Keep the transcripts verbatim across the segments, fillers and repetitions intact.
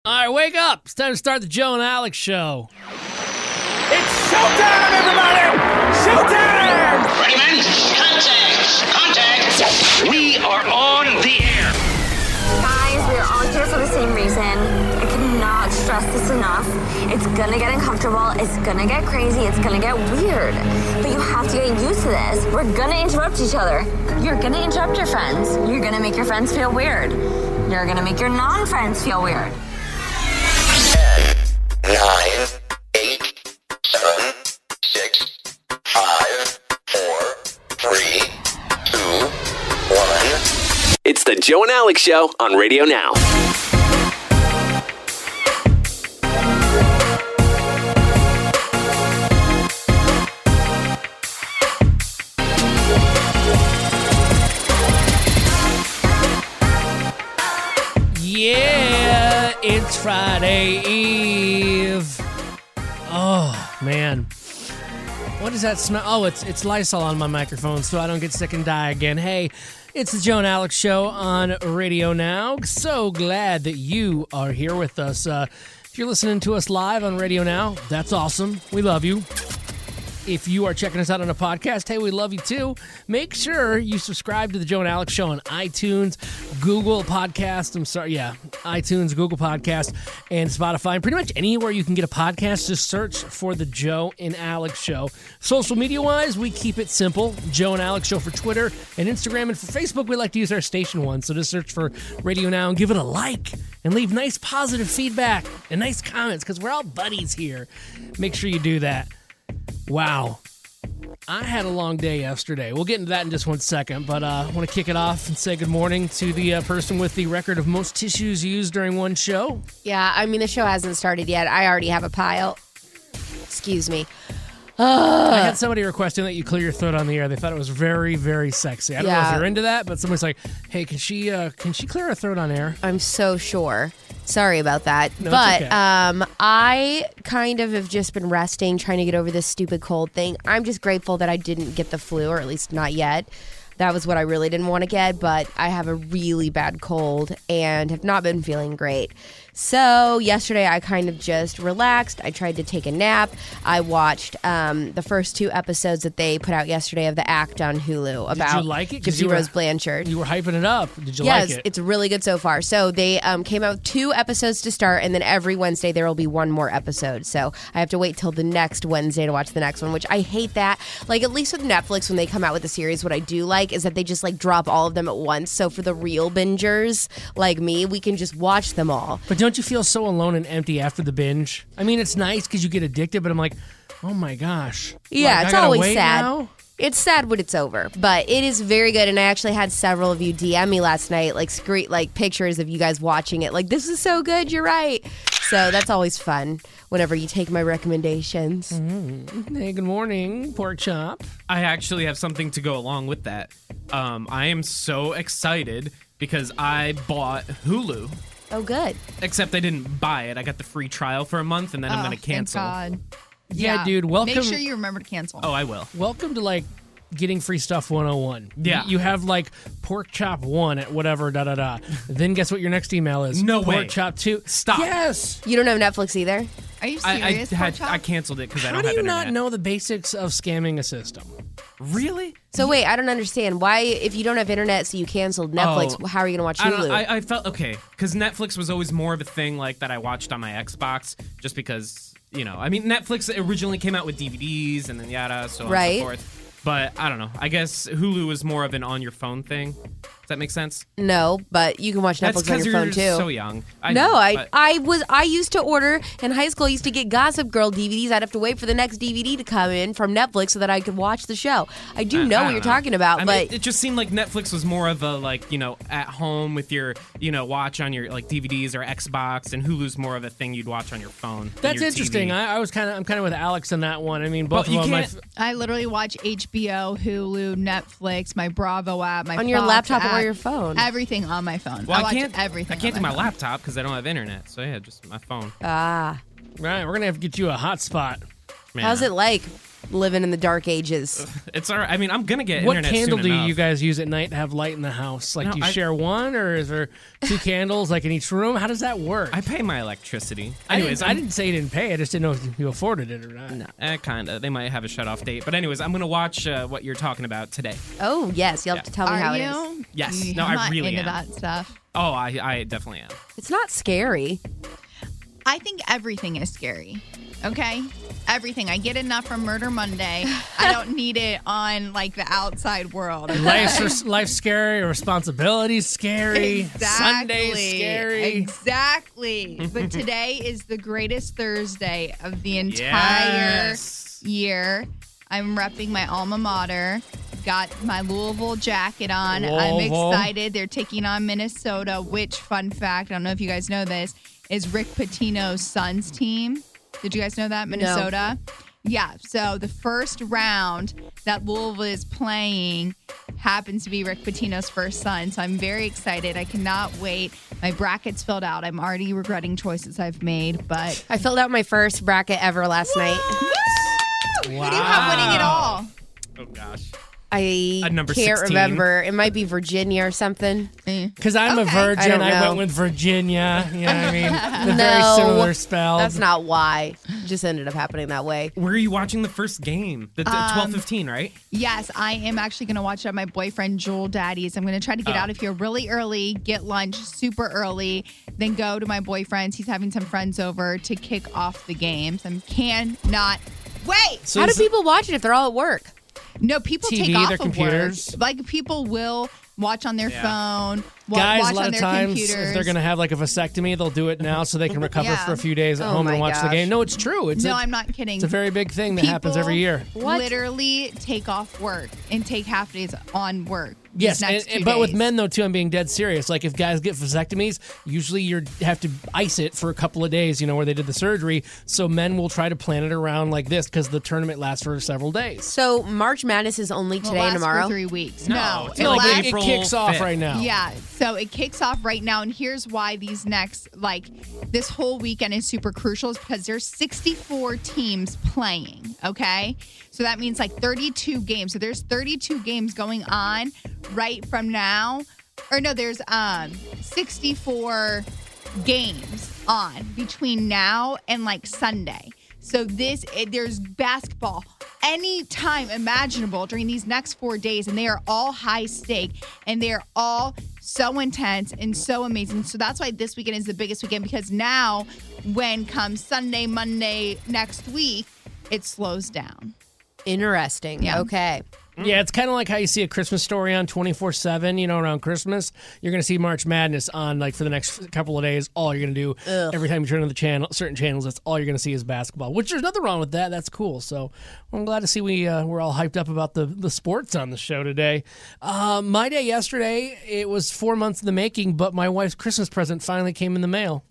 All right, wake up. It's time to start the Joe and Alex show. It's showtime, everybody! Showtime! Ready, men? Contact! Contact! We are on the air. Guys, we're all here for the same reason. I cannot stress this enough. It's gonna get uncomfortable, it's gonna get crazy, it's gonna get weird. But you have to get used to this. We're gonna interrupt each other. You're gonna interrupt your friends. You're gonna make your friends feel weird. You're gonna make your non-friends feel weird. Nine, eight, seven, six, five, four, three, two, one. It's the Joe and Alex Show on Radio Now. Yeah, it's Friday Eve. Oh, man. What does that smell? Oh, it's it's Lysol on my microphone so I don't get sick and die again. Hey, it's the Joe and Alex Show on Radio Now. So glad that you are here with us. Uh, if you're listening to us live on Radio Now, that's awesome. We love you. If you are checking us out on a podcast, hey, we love you too. Make sure you subscribe to the Joe and Alex Show on iTunes, Google Podcast. I'm sorry, yeah, iTunes, Google Podcast, and Spotify. And pretty much anywhere you can get a podcast, just search for the Joe and Alex Show. Social media-wise, we keep it simple. Joe and Alex Show for Twitter and Instagram. And for Facebook, we like to use our station one. So just search for Radio Now and give it a like. And leave nice positive feedback and nice comments because we're all buddies here. Make sure you do that. Wow. I had a long day yesterday. We'll get into that in just one second, but uh, I want to kick it off and say good morning to the uh, person with the record of most tissues used during one show. Yeah, I mean, the show hasn't started yet. I already have a pile. Excuse me. Ugh. I had somebody requesting that you clear your throat on the air. They thought it was very, very sexy. I don't Yeah. know if you're into that, but somebody's like, hey, can she uh, can she clear her throat on air? I'm so sure. Sorry about that. No, it's but okay. um, I kind of have just been resting, trying to get over this stupid cold thing. I'm just grateful that I didn't get the flu, or at least not yet. That was what I really didn't want to get, but I have a really bad cold and have not been feeling great. So yesterday I kind of just relaxed. I tried to take a nap. I watched um, the first two episodes that they put out yesterday of The Act on Hulu about Did you like it? 'Cause Gypsy you were- Rose Blanchard. You were hyping it up. Did you Yes, like it? it's really good so far. So they um, came out with two episodes to start, and then every Wednesday there will be one more episode. So I have to wait till the next Wednesday to watch the next one, which I hate that. Like, at least with Netflix, when they come out with a series, what I do like is that they just like drop all of them at once. So for the real bingers like me, we can just watch them all. But don't you feel so alone and empty after the binge? I mean, it's nice because you get addicted, but I'm like, oh my gosh. Yeah, Like, I it's gotta always wait sad. now? It's sad when it's over, but it is very good. And I actually had several of you D M me last night, like screen, like pictures of you guys watching it. Like, this is so good. You're right. So that's always fun whenever you take my recommendations. Mm-hmm. Hey, good morning, pork chop. I actually have something to go along with that. Um, I am so excited because I bought Hulu. Oh, good. Except I didn't buy it. I got the free trial for a month, and then I'm Oh, going to cancel. Thank God. Yeah, dude, welcome- Make sure you remember to cancel. Oh, I will. Welcome to like getting free stuff one oh one. Yeah. You have like pork chop one at whatever, da da da. Then guess what your next email is? No pork way. chop two. Stop. Yes. You don't have Netflix either? Are you I, I, serious? had, Pork Chop? I canceled it because I How don't do have you internet. not know the basics of scamming a system? Really? So wait, I don't understand. Why, if you don't have internet, so you canceled Netflix, Oh. how are you going to watch I, Hulu? don't, I, I felt okay because Netflix was always more of a thing like that I watched on my Xbox just because, you know, I mean, Netflix originally came out with D V Ds and then yada, so on and Right. so forth. But I don't know. I guess Hulu is more of an on your phone thing. Does that make sense? no, but you can watch That's Netflix on because your you're phone too. so young. I no, know, I but- I was I used to order in high school. I used to get Gossip Girl D V Ds. I'd have to wait for the next D V D to come in from Netflix so that I could watch the show. I do I- know I what don't you're know. talking about, I mean, but it, it just seemed like Netflix was more of a like you know at home with your you know watch on your like D V Ds or Xbox, and Hulu's more of a thing you'd watch on your phone. than That's your interesting. T V. I, I was kind of I'm kind of with Alex on that one. I mean, both Well, you of them. my can't- f- I literally watch H B O, Hulu, Netflix, my Bravo app, my on your Fox laptop app, or your phone. everything on my phone. Well, I, I, watch can't. everything. I can't on do my phone. laptop because I don't have internet. So yeah, just my phone. Ah, right, we're gonna have to get you a hotspot. Man. How's it like living in the dark ages? It's all right. I mean, I'm gonna get What internet candle soon do enough. you guys use at night to have light in the house? Like, No, do you I- share one, or is there two candles like in each room? How does that work? I pay my electricity. I Anyways, didn't, I I'm- didn't say you didn't pay. I just didn't know if you afforded it or not. No, eh, kinda. They might have a shut off date. But anyways, I'm gonna watch uh, what you're talking about today. Oh, yes. You'll have to tell me Are how you? it is. Yes. You- No, I'm I not really into am. that stuff. Oh, I, I definitely am. It's not scary. I think everything is scary. Okay? Everything. I get enough from Murder Monday. I don't need it on like the outside world. okay? Life's, life's scary, responsibility's scary, Exactly. Sunday's scary. Exactly. But today is the greatest Thursday of the entire Yes. year. I'm repping my alma mater. Got my Louisville jacket on. I'm Louisville. excited. They're taking on Minnesota, which, fun fact, I don't know if you guys know this, is Rick Pitino's son's team. Did you guys know that? Minnesota? Yeah. So the first round that Louisville is playing happens to be Rick Pitino's first son. So I'm very excited. I cannot wait. My bracket's filled out. I'm already regretting choices I've made, but I filled out my first bracket ever last night. who do you have winning it all? Oh gosh. I At number can't sixteen. remember. It might be Virginia or something. Because I'm Okay. a virgin, I don't I, know. went with Virginia. You know what I mean? They're No, very similar spelled. That's not why. It just ended up happening that way. Where are you watching the first game? The, the Um, twelve fifteen, right? Yes, I am actually going to watch it at my boyfriend Joel Daddy's. I'm going to try to get Oh. out of here really early, get lunch super early, then go to my boyfriend's. He's having some friends over to kick off the games. I cannot wait. So How do is- people watch it if they're all at work? No, people T V, take off their of computers. work. Like people will watch on their Yeah. phone, wa- Guys, watch a lot on of their times, computers. if they're going to have like a vasectomy, they'll do it now so they can recover Yeah. for a few days at Oh home and my watch the gosh. game. No, it's true. It's no, a, I'm not kidding. it's a very big thing that happens every year. What? Literally take off work and take half days on work. these Yes, next and, and- two but with days. men though too, I'm being dead serious. Like if guys get vasectomies, usually you have to ice it for a couple of days. You know where they did the surgery. So men will try to plan it around like this because the tournament lasts for several days. So March Madness is only It'll today and last tomorrow? for three weeks. No, No, it's it like lasts- it April kicks off fifth. right now. Yeah, so it kicks off right now, and here's why these next, like, this whole weekend is super crucial is because there's sixty-four teams playing, okay? So that means like thirty-two games. So there's thirty-two games going on right from now. Or no, there's um sixty-four games on between now and like Sunday. So this, it, there's basketball anytime imaginable during these next four days, and they are all high stake, and they are all so intense and so amazing. So that's why this weekend is the biggest weekend, because now, when comes Sunday, Monday next week, it slows down. Interesting. Yeah. Okay. Yeah, it's kind of like how you see a Christmas Story on twenty-four seven, you know, around Christmas. You're going to see March Madness on, like, for the next couple of days. All you're going to do, Ugh. every time you turn on the channel, certain channels, that's all you're going to see is basketball, which there's nothing wrong with that. That's cool. So I'm glad to see we, uh, we're all hyped up about the, the sports on the show today. Uh, my day yesterday, it was four months in the making, but my wife's Christmas present finally came in the mail.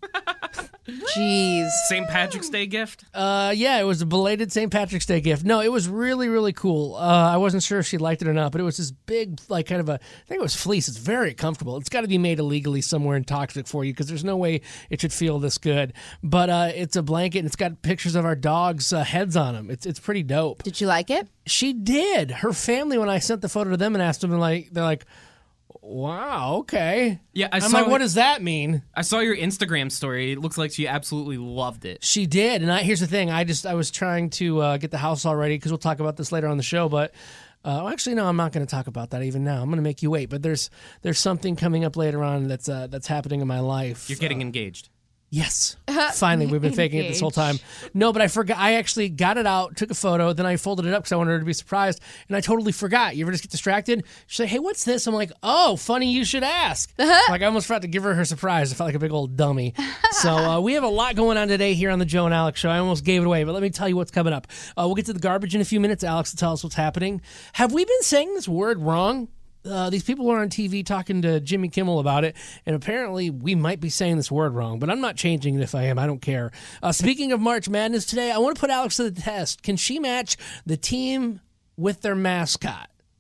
Jeez. Saint Patrick's Day gift? Uh, yeah, it was a belated Saint Patrick's Day gift. No, it was really, really cool. Uh, I wasn't sure if she liked it or not, but it was this big, like, kind of a, I think it was fleece. It's very comfortable. It's got to be made illegally somewhere and toxic for you because there's no way it should feel this good. But uh, it's a blanket and it's got pictures of our dogs' uh, heads on them. It's it's pretty dope. Did you like it? She did. Her family, when I sent the photo to them and asked them, like, they're like, wow, okay. Yeah, I I'm saw like, what it- does that mean? I saw your Instagram story. It looks like she absolutely loved it. She did, and I, here's the thing: I just I was trying to uh, get the house all ready because we'll talk about this later on the show. But uh, well, actually, no, I'm not going to talk about that even now. I'm going to make you wait. But there's there's something coming up later on that's uh, that's happening in my life. You're getting engaged. Yes. Finally, we've been faking it this whole time. No, but I forgot. I actually got it out, took a photo, then I folded it up because I wanted her to be surprised, and I totally forgot. You ever just get distracted? She's like, hey, what's this? I'm like, oh, funny you should ask. Like, I almost forgot to give her her surprise. I felt like a big old dummy. So uh, we have a lot going on today here on the Joe and Alex Show. I almost gave it away, but let me tell you what's coming up. Uh, we'll get to the garbage in a few minutes. Alex will tell us what's happening. Have we been saying this word wrong? Uh, these people are on T V talking to Jimmy Kimmel about it, and apparently we might be saying this word wrong, but I'm not changing it if I am. I don't care. Uh, speaking of March Madness today, I want to put Alex to the test. Can she match the team with their mascot?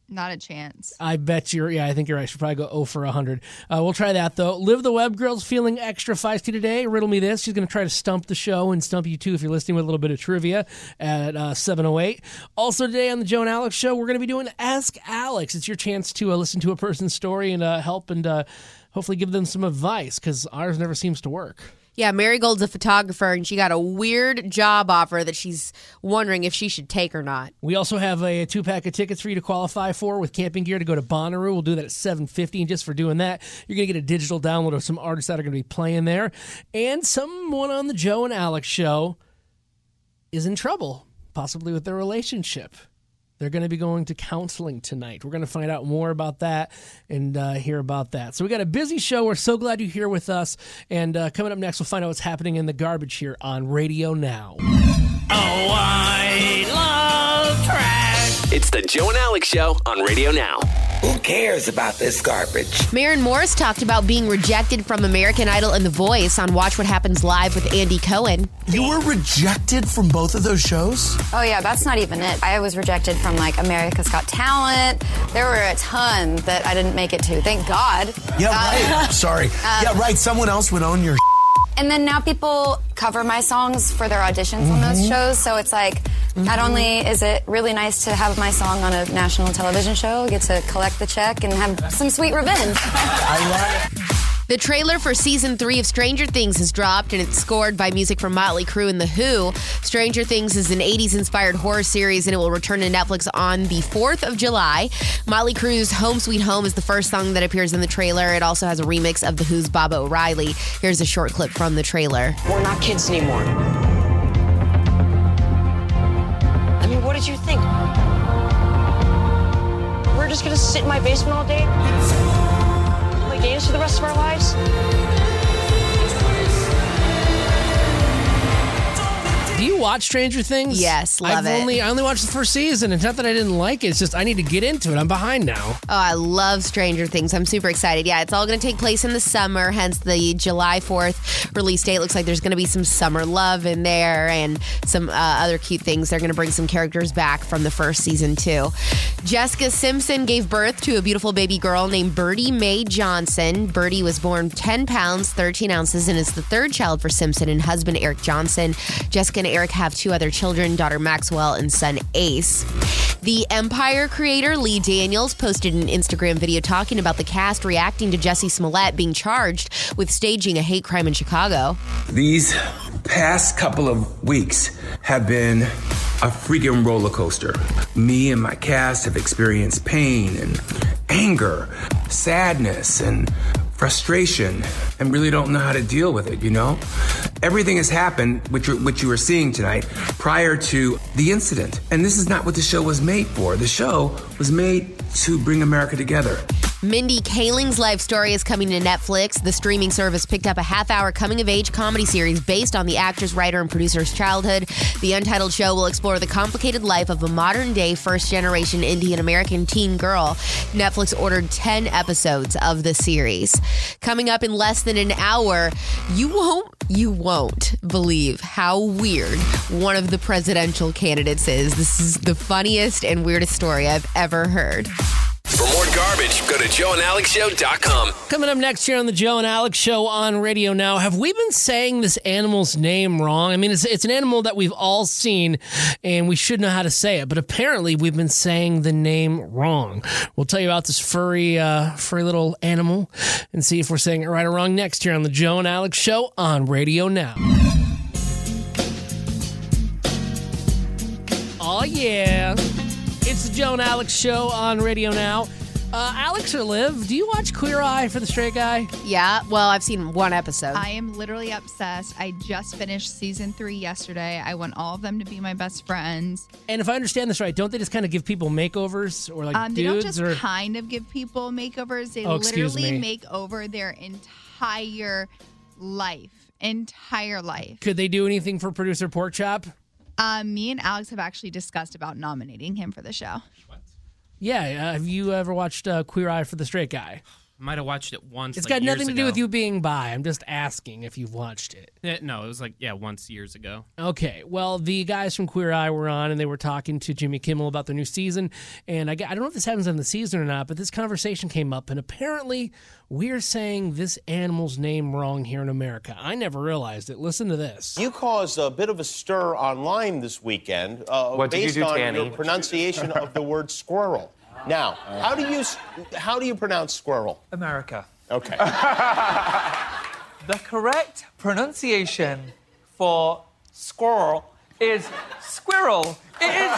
Not a chance. I bet you're, yeah, I think you're right. She'll probably go oh for one hundred. Uh, we'll try that, though. Liv the Web Girl's feeling extra feisty today. Riddle me this. She's going to try to stump the show and stump you, too, if you're listening with a little bit of trivia at uh, seven oh eight. Also today on the Joe and Alex Show, we're going to be doing Ask Alex. It's your chance to uh, listen to a person's story and uh, help and uh, hopefully give them some advice, because ours never seems to work. Yeah, Marigold's a photographer, and she got a weird job offer that she's wondering if she should take or not. We also have a two-pack of tickets for you to qualify for with camping gear to go to Bonnaroo. We'll do that at seven fifty, and just for doing that, you're going to get a digital download of some artists that are going to be playing there. And someone on the Joe and Alex Show is in trouble, possibly with their relationship. They're going to be going to counseling tonight. We're going to find out more about that and uh, hear about that. So we got a busy show. We're so glad you're here with us. And uh, coming up next, we'll find out what's happening in the garbage here on Radio Now. Oh, I love trash. It's the Joe and Alex Show on Radio Now. Who cares about this garbage? Maren Morris talked about being rejected from American Idol and The Voice on Watch What Happens Live with Andy Cohen. You were rejected from both of those shows? Oh, yeah, that's not even it. I was rejected from, like, America's Got Talent. There were a ton that I didn't make it to. Thank God. Yeah, right. Uh, Sorry. Um, yeah, right. Someone else would own your And then now people cover my songs for their auditions mm-hmm. on those shows. So it's like, mm-hmm. not only is it really nice to have my song on a national television show, get to collect the check and have some sweet revenge. I love it. The trailer for season three of Stranger Things has dropped, and it's scored by music from Motley Crue and The Who. Stranger Things is an eighties-inspired horror series, and it will return to Netflix on the fourth of July. Motley Crue's Home Sweet Home is the first song that appears in the trailer. It also has a remix of The Who's Baba O'Reilly. Here's a short clip from the trailer. We're not kids anymore. I mean, what did you think? We're just gonna sit in my basement all day? Play games for the rest of our lives? Do you watch Stranger Things? Yes, love I've it. Only, I only watched the first season. It's not that I didn't like it. It's just I need to get into it. I'm behind now. Oh, I love Stranger Things. I'm super excited. Yeah, it's all going to take place in the summer, hence the July fourth release date. Looks like there's going to be some summer love in there and some uh, other cute things. They're going to bring some characters back from the first season, too. Jessica Simpson gave birth to a beautiful baby girl named Birdie Mae Johnson. Birdie was born ten pounds, thirteen ounces, and is the third child for Simpson and husband Eric Johnson. Jessica and Eric have two other children, daughter Maxwell and son Ace. The Empire creator Lee Daniels posted an Instagram video talking about the cast reacting to Jussie Smollett being charged with staging a hate crime in Chicago. These past couple of weeks have been a freaking roller coaster. Me and my cast have experienced pain and anger, sadness and frustration, and really don't know how to deal with it, you know? Everything has happened, which you, which you were seeing tonight, prior to the incident. And this is not what the show was made for. The show was made to bring America together. Mindy Kaling's life story is coming to Netflix. The streaming service picked up a half-hour coming-of-age comedy series based on the actor's, writer, and producer's childhood. The untitled show will explore the complicated life of a modern-day first-generation Indian-American teen girl. Netflix ordered ten episodes of the series. Coming up in less than an hour, you won't, you won't believe how weird one of the presidential candidates is. This is the funniest and weirdest story I've ever heard. For more garbage, go to joe and alex show dot com. Coming up next here on the Joe and Alex Show on Radio Now, have we been saying this animal's name wrong? I mean, it's, it's an animal that we've all seen, and we should know how to say it, but apparently we've been saying the name wrong. We'll tell you about this furry, uh, furry little animal and see if we're saying it right or wrong next here on the Joe and Alex Show on Radio Now. Oh, yeah. It's the Joe and Alex Show on Radio Now. Uh, Alex or Liv, do you watch Queer Eye for the Straight Guy? Yeah, well, I've seen one episode. I am literally obsessed. I just finished season three yesterday. I want all of them to be my best friends. And if I understand this right, don't they just kind of give people makeovers or like um, they dudes? don't just or... kind of give people makeovers. They oh, literally me. make over their entire life. Entire life. Could they do anything for producer Porkchop? Um, me and Alex have actually discussed about nominating him for the show. Yeah, uh, have you ever watched uh, Queer Eye for the Straight Guy? Might have watched it once. It's like, got nothing years to do ago. with you being bi. I'm just asking if you've watched it. Eh, no, it was like, yeah, once years ago. Okay, well, the guys from Queer Eye were on, and they were talking to Jimmy Kimmel about their new season. And I, I don't know if this happens on the season or not, but this conversation came up, and apparently we're saying this animal's name wrong here in America. I never realized it. Listen to this. You caused a bit of a stir online this weekend uh, What did you based do, on Tanny? your pronunciation of the word squirrel. Now, how do you how do you pronounce squirrel? America. Okay. The correct pronunciation for squirrel is squirrel. It is.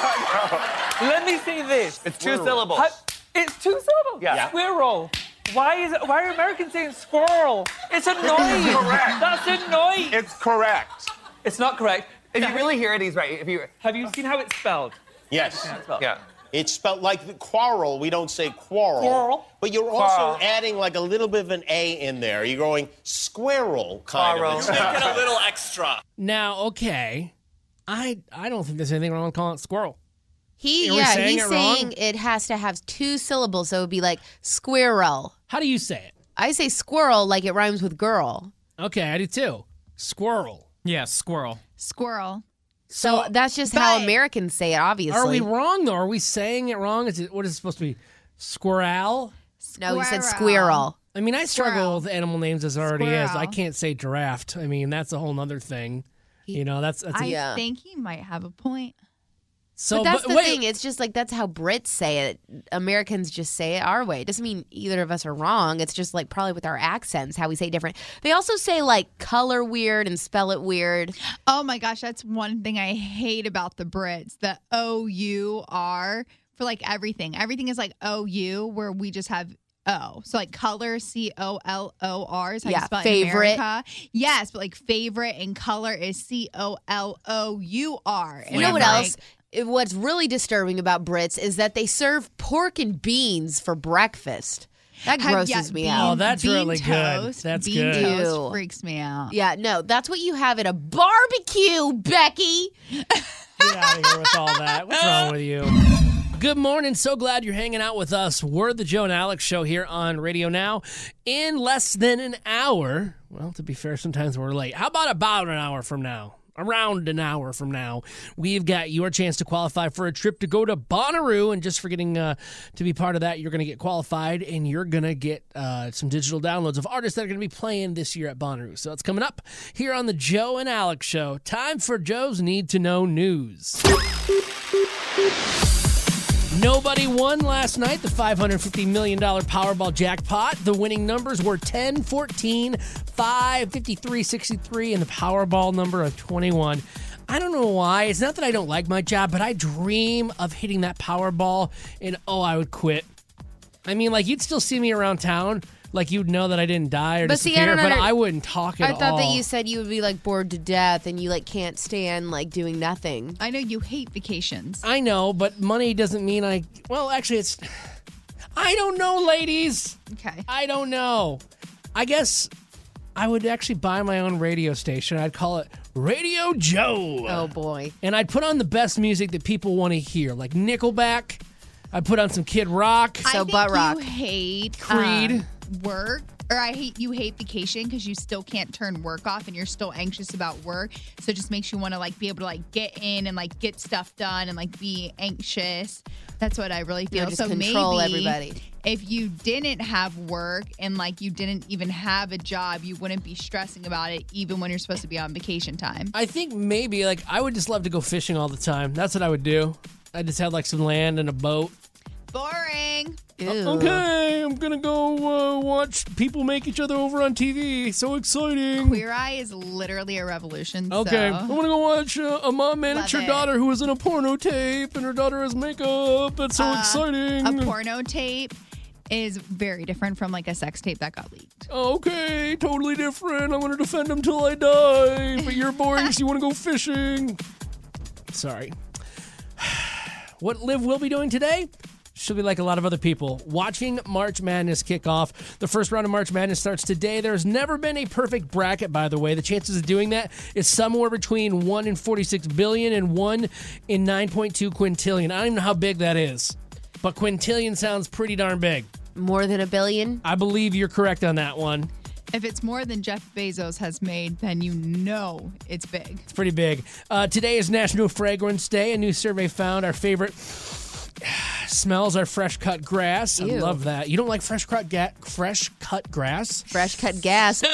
Let me say this. It's two Squirrel. syllables. Huh? It's two syllables. Yeah. Squirrel. Why is it, why are Americans saying squirrel? It's annoying. It's correct. That's annoying. It's correct. It's not correct. If you really hear it, he's right. If you Have you seen how it's spelled? Yes. Yeah, it's spelled. yeah. It's spelled like the quarrel. We don't say quarrel. Quarrel. But you're also Quarrel. adding like a little bit of an A in there. You're going squirrel kind Quarrel. of. Make it a little extra. Now, okay, I I don't think there's anything wrong with calling it squirrel. He, Are we yeah, saying he's it wrong? saying it has to have two syllables, so it would be like squirrel. How do you say it? I say squirrel like it rhymes with girl. Okay, I do too. Squirrel. Yeah, squirrel. Squirrel. So that's just how Americans say it, obviously. Are we wrong, though? Are we saying it wrong? Is it what is it supposed to be? Squirrel? No, he said squirrel. I mean, I struggle Squirrel. with animal names as it already is. I Squirrel. can't say giraffe. I mean, that's a whole nother thing. You know, that's, that's a- I think he might have a point. so. but that's but the wait, thing. It's just like that's how Brits say it. Americans just say it our way. It doesn't mean either of us are wrong. It's just like probably with our accents, how we say it different. They also say like color weird and spell it weird. Oh my gosh, that's one thing I hate about the Brits. The O U R for like everything. Everything is like O U, where we just have O. So like color, C O L O R is how Yeah, you spell it favorite. in America. Yes, but like favorite and color is C O L O U R. You know what else? It- What's really disturbing about Brits is that they serve pork and beans for breakfast. That Have- grosses yeah, me bean- out. Oh, that's bean really good. toast, That's bean good. toast Ew. freaks me out. Yeah, no, that's what you have at a barbecue, Becky. Get out of here with all that. What's wrong with you? Good morning. So glad you're hanging out with us. We're the Joe and Alex Show here on Radio Now. In less than an hour, well, to be fair, sometimes we're late. How about about an hour from now? Around an hour from now, we've got your chance to qualify for a trip to go to Bonnaroo. And just for getting uh, to be part of that, you're going to get qualified and you're going to get uh, some digital downloads of artists that are going to be playing this year at Bonnaroo. So it's coming up here on the Joe and Alex Show. Time for Joe's Need to Know News. Nobody won last night, the five hundred fifty million dollars Powerball jackpot. The winning numbers were ten, fourteen, five, fifty-three, sixty-three, and the Powerball number of twenty-one. I don't know why. It's not that I don't like my job, but I dream of hitting that Powerball, and oh, I would quit. I mean, like, you'd still see me around town. Like, you'd know that I didn't die or But see, I disappear, don't but under- I wouldn't talk at I all. thought that you said you would be like bored to death and you like can't stand like doing nothing. I know you hate vacations. I know, but money doesn't mean I... Well, actually, it's... I don't know, ladies. Okay. I don't know. I guess I would actually buy my own radio station. I'd call it Radio Joe. Oh, boy. And I'd put on the best music that people want to hear, like Nickelback. I'd put on some Kid Rock. I think butt rock. you hate Creed. um, work, or I hate you hate vacation because you still can't turn work off and you're still anxious about work. So it just makes you want to like be able to like get in and like get stuff done and like be anxious. That's what I really feel. Yeah, just so control maybe everybody. if you didn't have work and like you didn't even have a job, you wouldn't be stressing about it even when you're supposed to be on vacation time. I think maybe, like, I would just love to go fishing all the time. That's what I would do. I just had, like, some land and a boat. Boring. Ew. Okay, I'm gonna go uh, watch people make each other over on T V. So exciting. Queer Eye is literally a revolution. Okay, so. I'm gonna go watch uh, a mom manage Love her it. daughter who was in a porno tape, and her daughter has makeup. That's so Uh, exciting. A porno tape is very different from like a sex tape that got leaked. Okay, totally different. I'm gonna defend him till I die. But you're boring, so you wanna go fishing. Sorry. What Liv will be doing today? She'll be like a lot of other people, watching March Madness kick off. The first round of March Madness starts today. There's never been a perfect bracket, by the way. The chances of doing that is somewhere between one in forty-six billion and one in nine point two quintillion. I don't even know how big that is, but quintillion sounds pretty darn big. More than a billion? I believe you're correct on that one. If it's more than Jeff Bezos has made, then you know it's big. It's pretty big. Uh, today is National Fragrance Day. A new survey found our favorite smells are fresh cut grass. I Ew. love that. You don't like fresh cut ga- fresh cut grass? Fresh cut gas.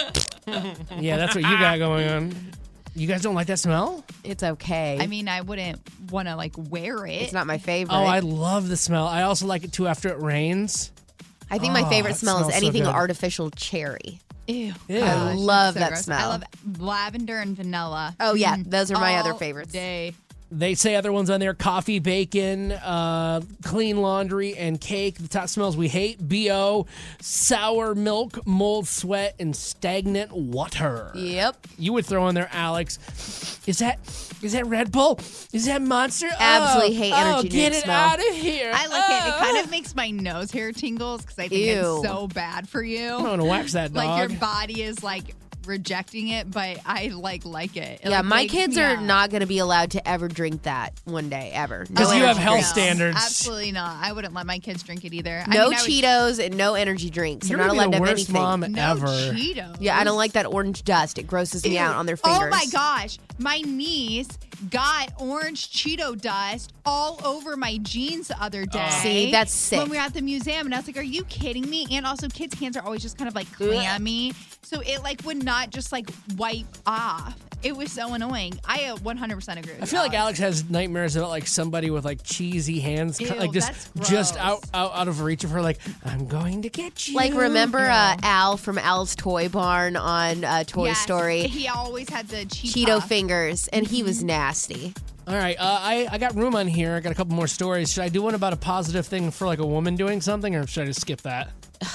Yeah, that's what you got going on. You guys don't like that smell? It's okay. I mean, I wouldn't want to like wear it. It's not my favorite. Oh, I love the smell. I also like it too after it rains. I think my Oh, favorite it smell is smells so anything good. artificial cherry. Ew. Ew. I Gosh, love that's so that gross. smell. I love lavender and vanilla. Oh, yeah. Mm. Those are my other All favorites. Day. They say other ones on there: coffee, bacon, uh, clean laundry, and cake. The top smells we hate: B O, sour milk, mold, sweat, and stagnant water. Yep. You would throw in there, Alex. Is that is that Red Bull? Is that Monster? Absolutely oh, hate oh, energy get drink it smell. out of here! I like it. It Oh. kind of makes my nose hair tingles because I think Ew. it's so bad for you. I'm gonna wax that dog. Like your body is like rejecting it, but I like like it. It, Yeah, like, my wakes kids me are up. not going to be allowed to ever drink that one day, ever. No 'Cause you have energy health drinks. standards. Absolutely not. I wouldn't let my kids drink it either. I No mean, I would- Cheetos and no energy drinks. You're They're not gonna allowed be to the have worst anything. mom No ever. Cheetos. Yeah, I don't like that orange dust. It grosses me Ew. out on their fingers. Oh my gosh. My niece got orange Cheeto dust all over my jeans the other day. See, that's sick. When we were at the museum, and I was like, are you kidding me? And also, kids' hands are always just kind of like clammy. So it like would not just like wipe off. It was so annoying. I uh, one hundred percent agree with I feel you, like Alex has nightmares about like somebody with like cheesy hands, Ew, like just that's just gross. out, out out of reach of her. Like, I'm going to get you. Like, remember uh, Al from Al's Toy Barn on uh, Toy Yes, Story? He always had the Cheeto, Cheeto fingers, and he was nasty. All right, uh, I I got room on here. I got a couple more stories. Should I do one about a positive thing for like a woman doing something, or should I just skip that?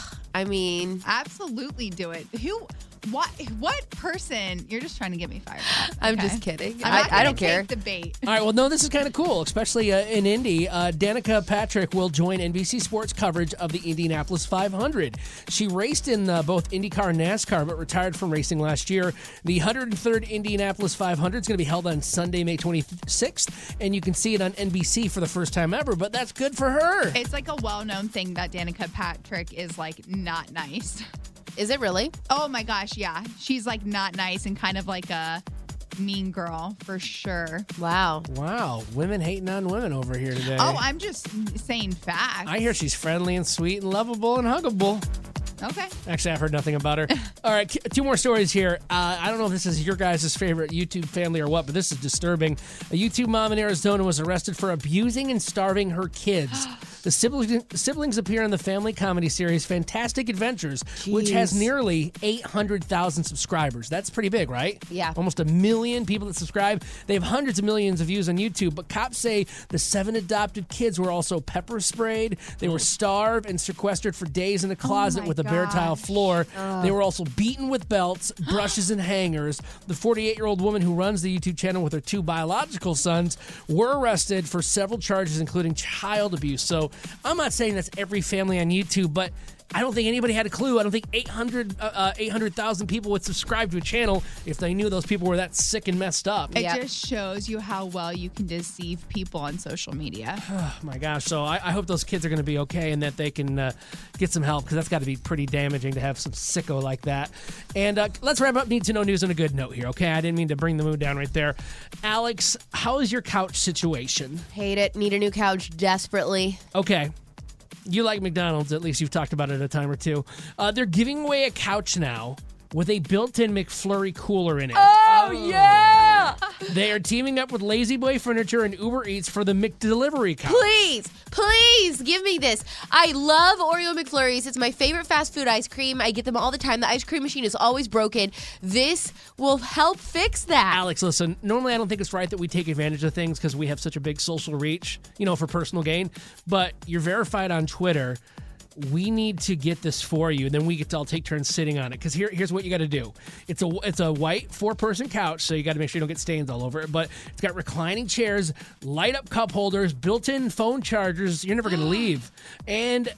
I mean, Absolutely do it. Who? What? What person? You're just trying to get me fired up. I'm okay? just kidding. I'm I- not I gonna don't care. take the bait. All right, well, no, this is kind of cool, especially uh, in Indy. Uh, Danica Patrick will join N B C Sports coverage of the Indianapolis five hundred. She raced in uh, both IndyCar and NASCAR, but retired from racing last year. The one hundred third Indianapolis five hundred is going to be held on Sunday, May twenty-sixth, and you can see it on N B C for the first time ever, but that's good for her. It's like a well-known thing that Danica Patrick is like not nice. Is it really? Oh my gosh, yeah. She's like not nice and kind of like a mean girl for sure. Wow. Wow, women hating on women over here today. Oh, I'm just saying facts. I hear she's friendly and sweet and lovable and huggable. Okay. Actually, I've heard nothing about her. All right, k- two more stories here. Uh, I don't know if this is your guys' favorite YouTube family or what, but this is disturbing. A YouTube mom in Arizona was arrested for abusing and starving her kids. The siblings, siblings appear in the family comedy series Fantastic Adventures, which has Jeez. nearly eight hundred thousand subscribers. That's pretty big, right? Yeah. Almost a million people that subscribe. They have hundreds of millions of views on YouTube, but cops say the seven adopted kids were also pepper sprayed. They were starved and sequestered for days in a closet my with a bare tile gosh. floor. They were also beaten with belts, brushes, and hangers. The forty-eight-year-old woman who runs the YouTube channel with her two biological sons were arrested for several charges, including child abuse. So I'm not saying that's every family on YouTube, but I don't think anybody had a clue. I don't think eight hundred, uh, uh, eight hundred thousand people would subscribe to a channel if they knew those people were that sick and messed up. It Yep. just shows you how well you can deceive people on social media. Oh my gosh. So I, I hope those kids are going to be okay and that they can uh, get some help, because that's got to be pretty damaging to have some sicko like that. And uh, let's wrap up Need to Know News on a good note here, okay? I didn't mean to bring the mood down right there. Alex, how is your couch situation? Hate it. Need a new couch desperately. Okay. You like McDonald's, at least you've talked about it a time or two. Uh, they're giving away a couch now with a built-in McFlurry cooler in it. Oh, yeah! They are teaming up with Lazy Boy Furniture and Uber Eats for the McDelivery couch. Please, please give me this. I love Oreo McFlurries. It's my favorite fast food ice cream. I get them all the time. The ice cream machine is always broken. This will help fix that. Alex, listen, normally I don't think it's right that we take advantage of things because we have such a big social reach, you know, for personal gain. But you're verified on Twitter. We need to get this for you, and then we get to all take turns sitting on it. Because here, here's what you got to do. It's a it's a white four-person couch, so you got to make sure you don't get stains all over it. But it's got reclining chairs, light-up cup holders, built-in phone chargers. You're never going to leave. And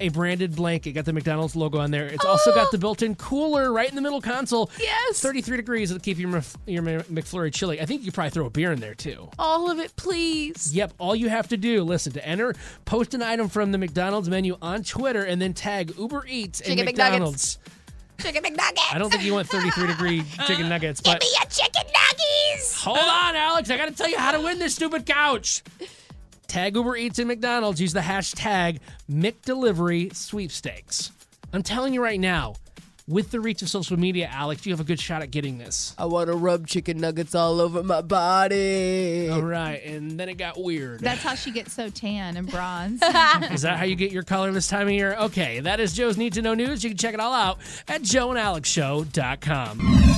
a branded blanket. Got the McDonald's logo on there. It's also got the built-in cooler right in the middle console. Yes. thirty-three degrees. It'll keep your, Mc- your McFlurry chilly. I think you could probably throw a beer in there, too. All of it, please. Yep. All you have to do, listen, to enter, post an item from the McDonald's menu on Twitter, and then tag Uber Eats and Chicken McDonald's. Chicken McNuggets. I don't think you want thirty-three degree chicken nuggets, but... Give me your chicken nuggies. Hold on, Alex. I got to tell you how to win this stupid couch. Tag Uber Eats and McDonald's. Use the hashtag McDelivery sweepstakes. I'm telling you right now, with the reach of social media, Alex, you have a good shot at getting this. I want to rub chicken nuggets all over my body. All right, and then it got weird. That's how she gets so tan and bronze. Is that how you get your color this time of year? Okay, that is Joe's Need to Know News. You can check it all out at joe and alex show dot com.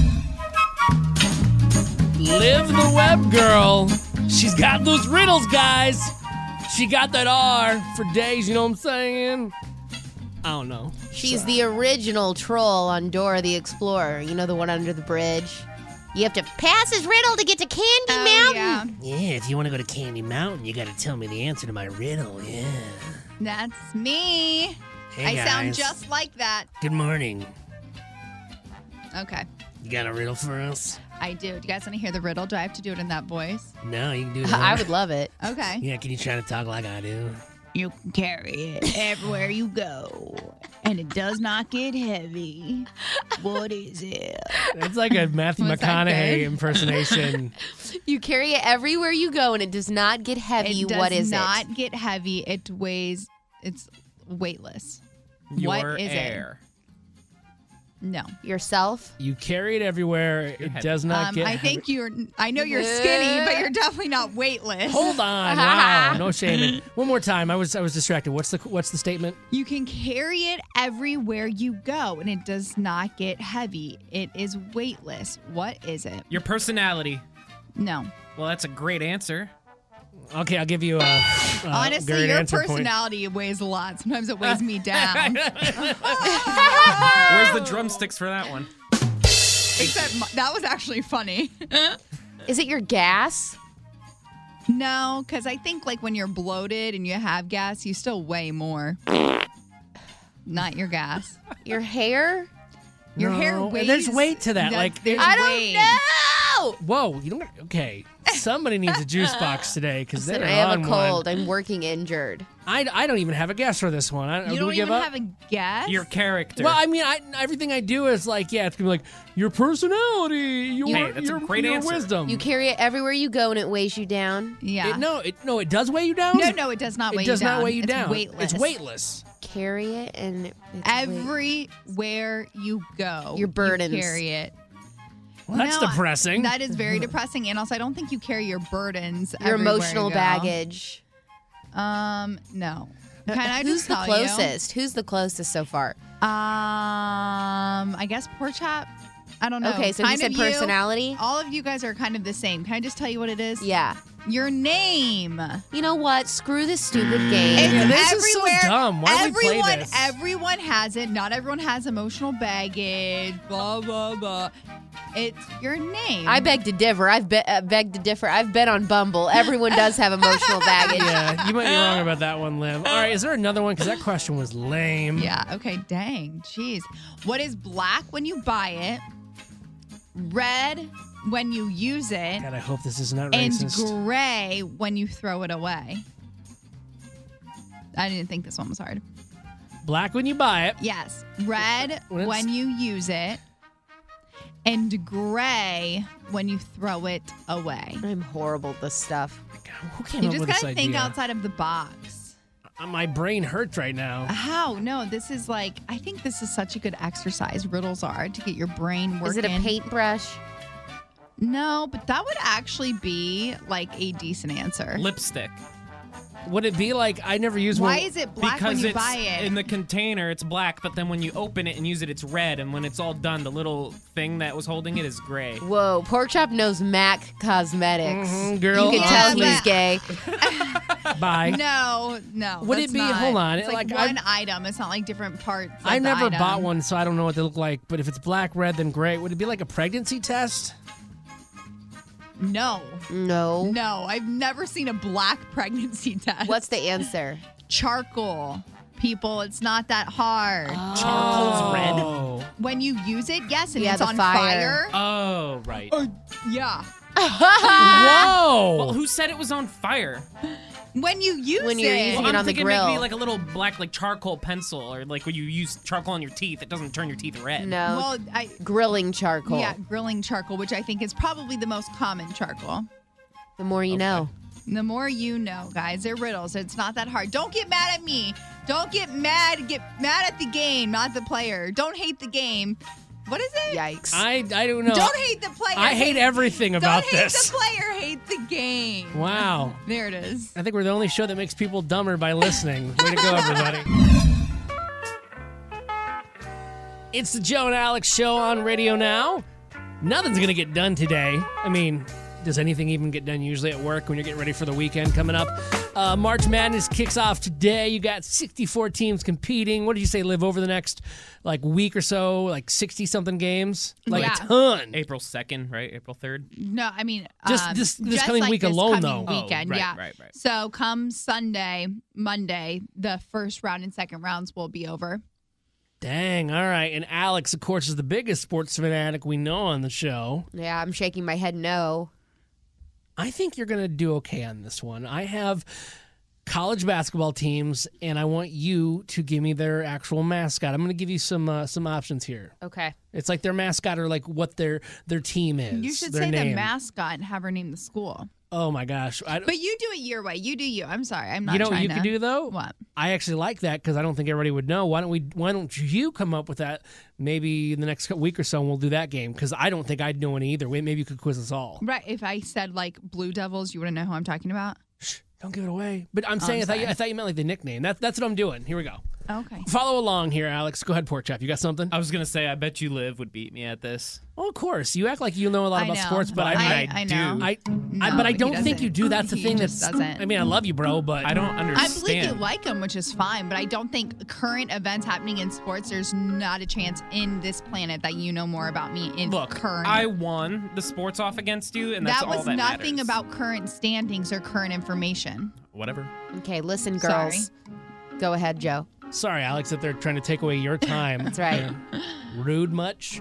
Live the web girl. She's got those riddles, guys. She got that R for days, you know what I'm saying? I don't know. She's So- the original troll on Dora the Explorer. You know, the one under the bridge? You have to pass his riddle to get to Candy Oh, Mountain. Yeah, if you want to go to Candy Mountain, you got to tell me the answer to my riddle, yeah. That's me. Hey, I sound guys. just like that. Good morning. Okay. You got a riddle for us? I do. Do you guys want to hear the riddle? Do I have to do it in that voice? No, you can do it. I would love it. Okay. Yeah, can you try to talk like I do? You can carry it everywhere you go, and it does not get heavy. What is it? It's like a Matthew Was that McConaughey good? impersonation. You carry it everywhere you go, and it does not get heavy. It does What is not it? get heavy. It weighs. It's weightless. Your what is air. it? No. Yourself? You carry it everywhere. It does not Um, get I heavy. think you're. I know you're skinny, but you're definitely not weightless. Hold on. Wow. No shaming. One more time. I was I was distracted. What's the what's the statement? You can carry it everywhere you go, and it does not get heavy. It is weightless. What is it? Your personality. No. Well, that's a great answer. Okay, I'll give you a, a Honestly, great your answer point. personality weighs a lot. Sometimes it weighs me down. Where's the drumsticks for that one? Except my, that was actually funny. Is it your gas? No, because I think like when you're bloated and you have gas, you still weigh more. Not your gas. Your hair? Your No, hair weighs. there's weight to that, No, like- there's I don't weight. know. Whoa, you don't. Okay, somebody needs a juice box today because Listen, they're I have on a cold. one. I'm working injured. I, I don't even have a guess for this one. I, You do don't we give even up? have a guess. Your character. Well, I mean, I, everything I do is like, yeah, it's gonna be like your personality, your Hey, that's a your, great your answer. wisdom. You carry it everywhere you go, and it weighs you down. yeah. It, no, it no, it does weigh you down. no, no, it does not weigh it does you down. not weigh you it's down. Weightless. It's weightless. Carry it, and it's weight- Everywhere you go, Your burdens. You carry it. Well, that's No, depressing. That is very depressing, and also I don't think you carry your burdens. your everywhere emotional you go. baggage. Um, no. Can I Who's just the tell closest? Who's the closest so far? you? Um, I guess Poor Chap. I don't know. Okay, so you Kind said of personality? All of you guys are kind of the same. Can I just tell you what it is? Yeah. Your name. You know what? Screw this stupid game. Yeah, this is so everywhere. dumb. Why do we play everyone, this? Everyone has it. Not everyone has emotional baggage. Blah blah blah. It's your name. I beg to differ. I've be- uh, begged to differ. I've been on Bumble. Everyone does have emotional baggage. Yeah, you might be wrong about that one, Liv. All right, is there another one? Because that question was lame. Yeah. Okay. Dang. Jeez. What is black when you buy it? Red when you use it, God, I hope this is not and racist. gray when you throw it away. I didn't think this one was hard. Black when you buy it. Yes. Red When when, it's- you use it, and gray when you throw it away. I'm horrible at this stuff. Who came You up just with gotta this think idea? outside of the box. Uh, My brain hurts right now. How? No, this is like, I think this is such a good exercise, riddles are, to get your brain working. Is it a paintbrush? No, but that would actually be like a decent answer. Lipstick. Would it be like I never use Why one? is it black Because when you it's buy it? in the container, it's black, but then when you open it and use it, it's red. And when it's all done, the little thing that was holding it is gray. Whoa, Pork Chop knows Mac Cosmetics. Mhm, girl, You can Yeah, tell he's but- gay. Bye. No, no. Would it that's be- not. hold on, It's it- like, like, I- one item. It's not like different parts. Of I the never item. bought one, so I don't know what they look like. But if it's black, red, then gray, would it be like a pregnancy test? No, No. no. I've never seen a black pregnancy test. What's the answer? Charcoal people. It's not that hard. Charcoal's red? When you use it, yes, and Yeah, it's the on fire. fire. Oh, right. Yeah. Whoa! Well, who said it was on fire? When you use When you're it. using Well, it I'm on the thinking grill. maybe like a little black, like charcoal pencil, or like when you use charcoal on your teeth, it doesn't turn your teeth red. No. Well, I, Grilling charcoal. yeah, grilling charcoal, which I think is probably the most common charcoal. The more you know. The more you know, guys. They're riddles. It's not that hard. Don't get mad at me. Don't get mad. Get mad at the game, not the player. Don't hate the game. What is it? Yikes. I I don't know. Don't hate the player. I hate everything about Don't hate this. the player. Hate the game. Wow. There it is. I think we're the only show that makes people dumber by listening. Way to go, everybody. It's the Joe and Alex show on Radio Now. Nothing's going to get done today. I mean, does anything even get done usually at work when you're getting ready for the weekend coming up? Uh, March Madness kicks off today. You got sixty-four teams competing. What did you say, Liv, over the next like week or so? Like sixty-something games? Like Yeah. a ton. April second, right? April third? No, I mean, Just um, this- this just coming like week this alone, coming though. Weekend, Oh, right, yeah. right, right. So come Sunday, Monday, the first round and second rounds will be over. Dang, all right. And Alex, of course, is the biggest sports fanatic we know on the show. Yeah, I'm shaking my head no. I think you're going to do okay on this one. I have college basketball teams, and I want you to give me their actual mascot. I'm going to give you some uh, some options here. Okay. It's like their mascot or like what their their team is. You should their say name. the mascot and have her name the school. Oh my gosh! I, But you do it your way. You do you. I'm sorry. I'm not you know what trying you to. could do though? What? I actually like that because I don't think everybody would know. Why don't we? Why don't you come up with that? Maybe in the next week or so, and we'll do that game because I don't think I'd know any either. Maybe you could quiz us all. Right. If I said like Blue Devils, you wouldn't know who I'm talking about. Don't give it away. But I'm Oh, saying I'm I thought you, sorry. I thought you meant like the nickname. That's that's what I'm doing. Here we go. Okay. Follow along here, Alex. Go ahead, Pork Chop. You got something? I was gonna say, I bet you Liv would beat me at this. Well, of course. You act like you know a lot I about know. sports, but I, Well, mean, I- I do. know. I, I, No, but I he don't think doesn't. you do. That's the He thing. just That's. doesn't. I mean, I love you, bro, but I don't I understand. believe you like them, which is fine, but I don't think current events happening in sports, there's not a chance in this planet that you know more about me in Look, current. I won the sports off against you, and that's that all was that nothing matters. about current standings or current information. Whatever. Okay, listen, Sorry. girls. Go ahead, Joe. sorry, Alex, that they're trying to take away your time. That's right. Yeah. Rude much?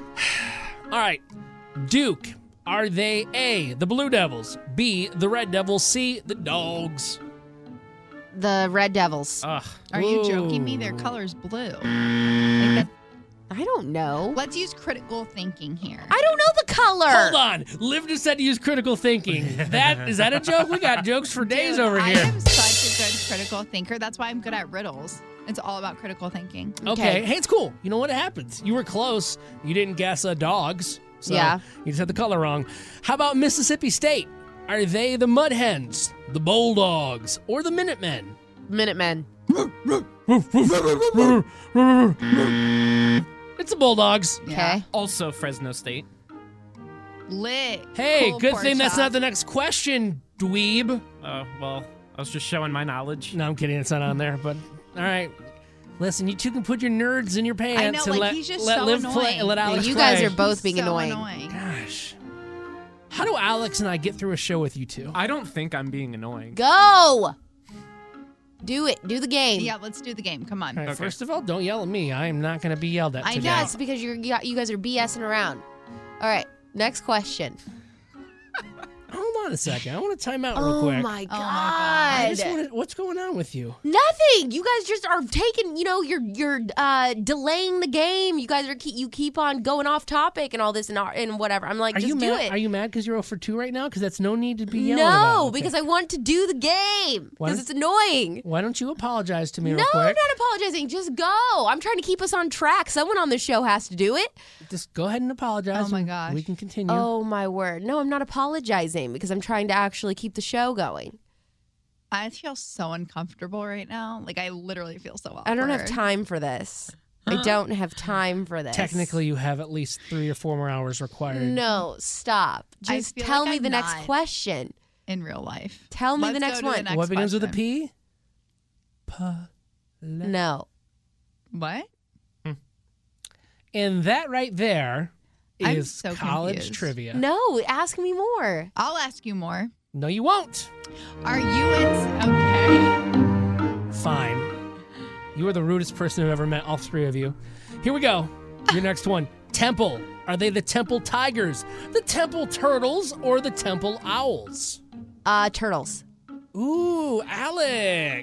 All right. Duke. Are they A, the Blue Devils, B, the Red Devils, C, the Dogs? The Red Devils. Ugh. Are you joking me? Ooh. Their color's blue. Like that, I don't know. let's use critical thinking here. I don't know the color. Hold on. Liv just said to use critical thinking. That is that a joke? We got jokes for days Dude, over I here. am such a good critical thinker. That's why I'm good at riddles. It's all about critical thinking. Okay. Hey, it's cool. You know what? It happens. You were close. You didn't guess uh, dogs. So Yeah. You just had the color wrong. How about Mississippi State? Are they the Mud Hens, the Bulldogs, or the Minutemen? Minutemen. It's the Bulldogs. Okay. Also, Fresno State. Lit. Hey, Cool good pork thing that's chop. not the next question, dweeb. Oh, well, I was just showing my knowledge. No, I'm kidding. It's not on there. But all right. Listen, you two can put your nerds in your pants I know, and like, let, he's just let so Liv annoying. play. Let Yeah, Alex you play. guys are both being so annoying. annoying. Gosh. How do Alex and I get through a show with you two? I don't think I'm being annoying. Go. Do it. Do the game. Yeah, let's do the game. Come on. All right, First of all, don't yell at me. I am not going to be yelled at I today. know it's because you're you got- you guys are BSing around. All right. Next question. Hold on a second. I want to time out real Oh quick. my god. I just wanna, what's going on with you? Nothing. You guys just are taking, you know, you're you're uh, delaying the game. You guys are keep, you keep on going off topic and all this and, ar- and whatever. I'm like, Are just you do mad? it. Are you mad because you're zero for two right now? Because that's no need to be yelling about. No, Okay. because I want to do the game Why because don't- it's annoying. Why don't you apologize to me No, real I'm quick? not apologizing. Just go. I'm trying to keep us on track. Someone on the show has to do it. Just go ahead and apologize. Oh my and gosh. We can continue. Oh my word. No, I'm not apologizing because I'm trying to actually keep the show going. I feel so uncomfortable right now. Like, I literally feel so awkward. I don't have time for this. I don't have time for this. Technically, you have at least three or four more hours required. No, stop. I Just feel tell like me I'm the next not. question. In real life. Tell me Let's the go next to the one. next What begins with a question. P? Pa- No. What? And that right there I'm is so college confused. trivia. No, ask me more. I'll ask you more. No, you won't. Are you in? Okay. Fine. You are the rudest person I've ever met, all three of you. Here we go. Your next one. Temple. Are they the Temple Tigers, the Temple Turtles, or the Temple Owls? Uh, turtles. Ooh, Alex.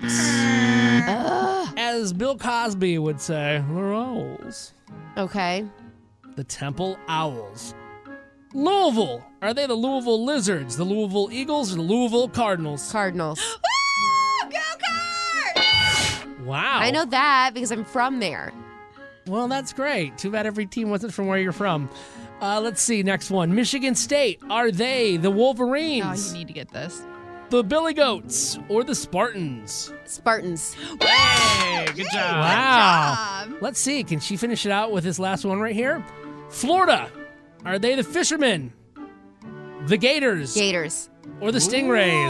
As Bill Cosby would say, the owls. Okay. The Temple Owls. Louisville. Are they the Louisville Lizards, the Louisville Eagles, or the Louisville Cardinals? Cardinals. Woo! Go Cards! Wow. I know that because I'm from there. Well, that's great. Too bad every team wasn't from where you're from. Uh, let's see, next one. Michigan State. Are they the Wolverines? Oh, you need to get this. The Billy Goats, or the Spartans? Spartans. Hey, good job. Wow. Good job. Let's see. Can she finish it out with this last one right here? Florida. Are they the Fishermen? The Gators? Gators. Or the Stingrays?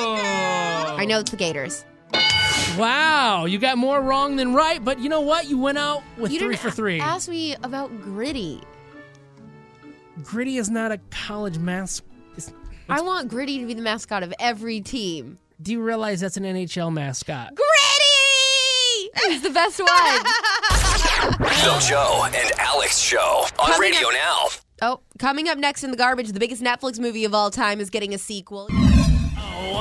I know it's the Gators. Wow. You got more wrong than right, but you know what? You went out with You three didn't for three. ask me about Gritty. Gritty is not a college mascot. I want Gritty to be the mascot of every team. Do you realize that's an N H L mascot? Gritty! He's the best one. The Joe and Alex Show on Coming radio up- now. Oh, coming up next in the garbage, the biggest Netflix movie of all time is getting a sequel. Oh,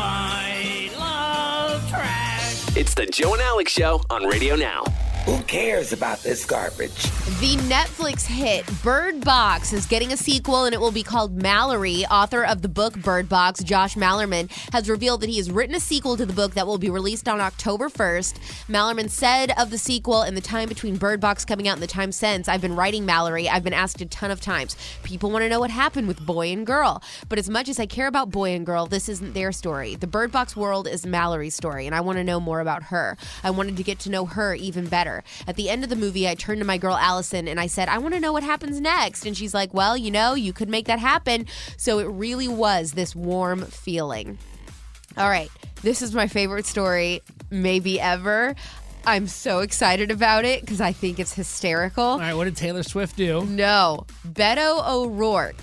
I love trash. It's the Joe and Alex Show on radio now. Who cares about this garbage? The Netflix hit Bird Box is getting a sequel, and it will be called Mallory. Author of the book Bird Box, Josh Mallerman, has revealed that he has written a sequel to the book that will be released on October first. Mallerman said of the sequel, in the time between Bird Box coming out and the time since, I've been writing Mallory. I've been asked a ton of times. People want to know what happened with boy and girl. But as much as I care about boy and girl, this isn't their story. The Bird Box world is Mallory's story, and I want to know more about her. I wanted to get to know her even better. At the end of the movie, I turned to my girl Allison and I said, I want to know what happens next. And she's like, well, you know, you could make that happen. So it really was this warm feeling. All right, this is my favorite story maybe ever. I'm so excited about it because I think it's hysterical. All right, what did Taylor Swift do? No, Beto O'Rourke,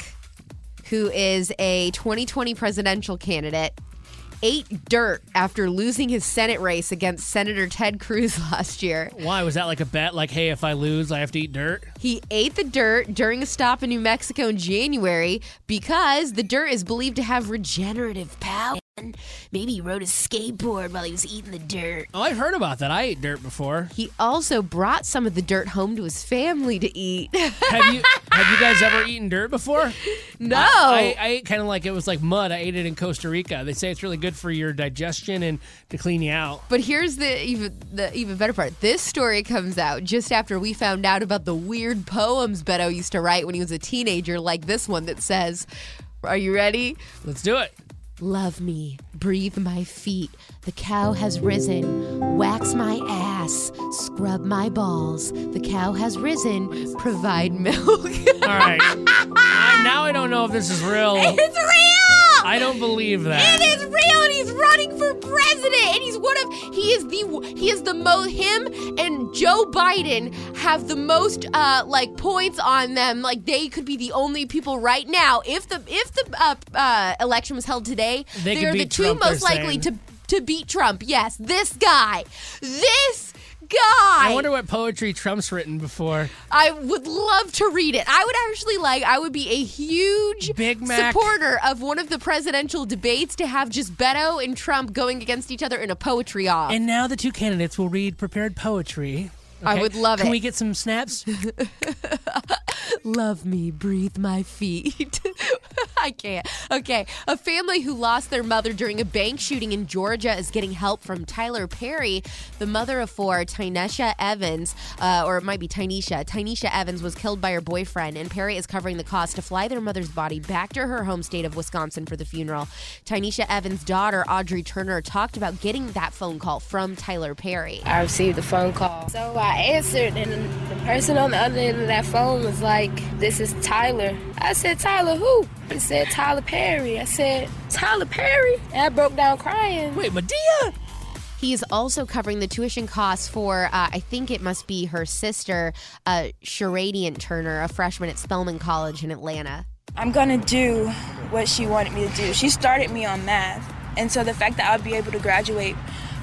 who is a twenty twenty presidential candidate, ate dirt after losing his Senate race against Senator Ted Cruz last year. Why? Was that like a bet? Like, hey, if I lose, I have to eat dirt? He ate the dirt during a stop in New Mexico in January because the dirt is believed to have regenerative power. Maybe he rode a skateboard while he was eating the dirt. Oh, I've heard about that. I ate dirt before. He also brought some of the dirt home to his family to eat. have you have you guys ever eaten dirt before? No. I, I, I ate kind of like it was like mud. I ate it in Costa Rica. They say it's really good for your digestion and to clean you out. But here's the even the even better part. This story comes out just after we found out about the weird poems Beto used to write when he was a teenager, like this one that says, are you ready? Let's do it. Love me, breathe my feet, the cow has risen, wax my ass, scrub my balls, the cow has risen, provide milk. All right. I, now I don't know if this is real. It's real! I don't believe that. It is real, and he's running for president, and he's one of, he is the, he is the most, him and Joe Biden have the most, uh, like, points on them, like, they could be the only people right now, if the, if the, uh, uh, election was held today, They they could are the beat two Trump, most they're likely saying. to, to beat Trump, yes, this guy, this guy. I wonder what poetry Trump's written before. I would love to read it. I would actually like, I would be a huge Big Mac. supporter of one of the presidential debates to have just Beto and Trump going against each other in a poetry off. And now the two candidates will read prepared poetry. I Okay? would love Can it. we get some snaps? Love me, breathe my feet. I can't. Okay. A family who lost their mother during a bank shooting in Georgia is getting help from Tyler Perry. The mother of four, Tynesha Evans, uh, or it might be Tynesha. Tynesha Evans was killed by her boyfriend, and Perry is covering the cost to fly their mother's body back to her home state of Wisconsin for the funeral. Tynesha Evans' daughter, Audrey Turner, talked about getting that phone call from Tyler Perry. I received a phone call. So I answered, and the person on the other end of that phone was like, this is Tyler. I said, Tyler who? He said, Tyler Perry. I said, Tyler Perry? And I broke down crying. Wait, Medea? He is also covering the tuition costs for, uh, I think it must be her sister, uh, Sharadian Turner, a freshman at Spelman College in Atlanta. I'm going to do what she wanted me to do. She started me on math. And so the fact that I'll be able to graduate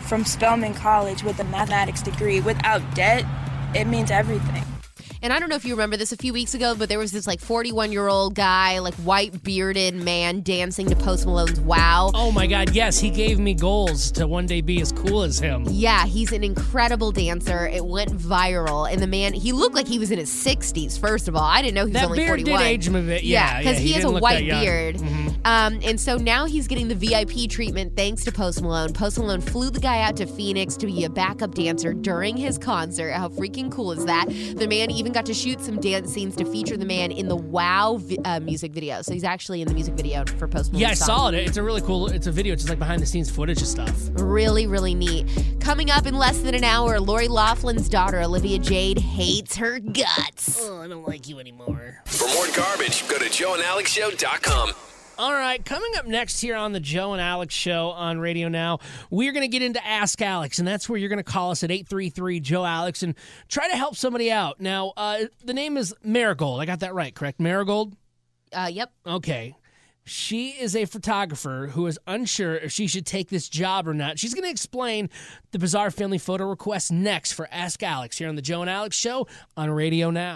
from Spelman College with a mathematics degree. Without debt, it means everything. And I don't know if you remember this a few weeks ago, but there was this like forty-one-year-old guy, like white bearded man dancing to Post Malone's Wow. Oh my God, yes, he gave me goals to one day be as cool as him. Yeah, he's an incredible dancer. It went viral. And the man, he looked like he was in his sixties, first of all. I didn't know he was that only beard forty-one. Did age him a bit. Yeah, because yeah, he, he has a didn't look white that young. beard. Mm-hmm. Um, and so now he's getting the V I P treatment thanks to Post Malone. Post Malone flew the guy out to Phoenix to be a backup dancer during his concert. How freaking cool is that? The man even got to shoot some dance scenes to feature the man in the Wow vi- uh, music video. So he's actually in the music video for Post Malone's Yeah, I song. saw it. It's a really cool, it's a video. It's just like behind the scenes footage of stuff. Really, really neat. Coming up in less than an hour, Lori Loughlin's daughter, Olivia Jade, hates her guts. Oh, I don't like you anymore. For more garbage, go to joe and alex show dot com. All right, coming up next here on the Joe and Alex Show on Radio Now, we're going to get into Ask Alex, and that's where you're going to call us at eight three three, Joe Alex and try to help somebody out. Now, uh, the name is Marigold. I got that right, correct? Marigold? Uh, yep. Okay. She is a photographer who is unsure if she should take this job or not. She's going to explain the bizarre family photo request next for Ask Alex here on the Joe and Alex Show on Radio Now.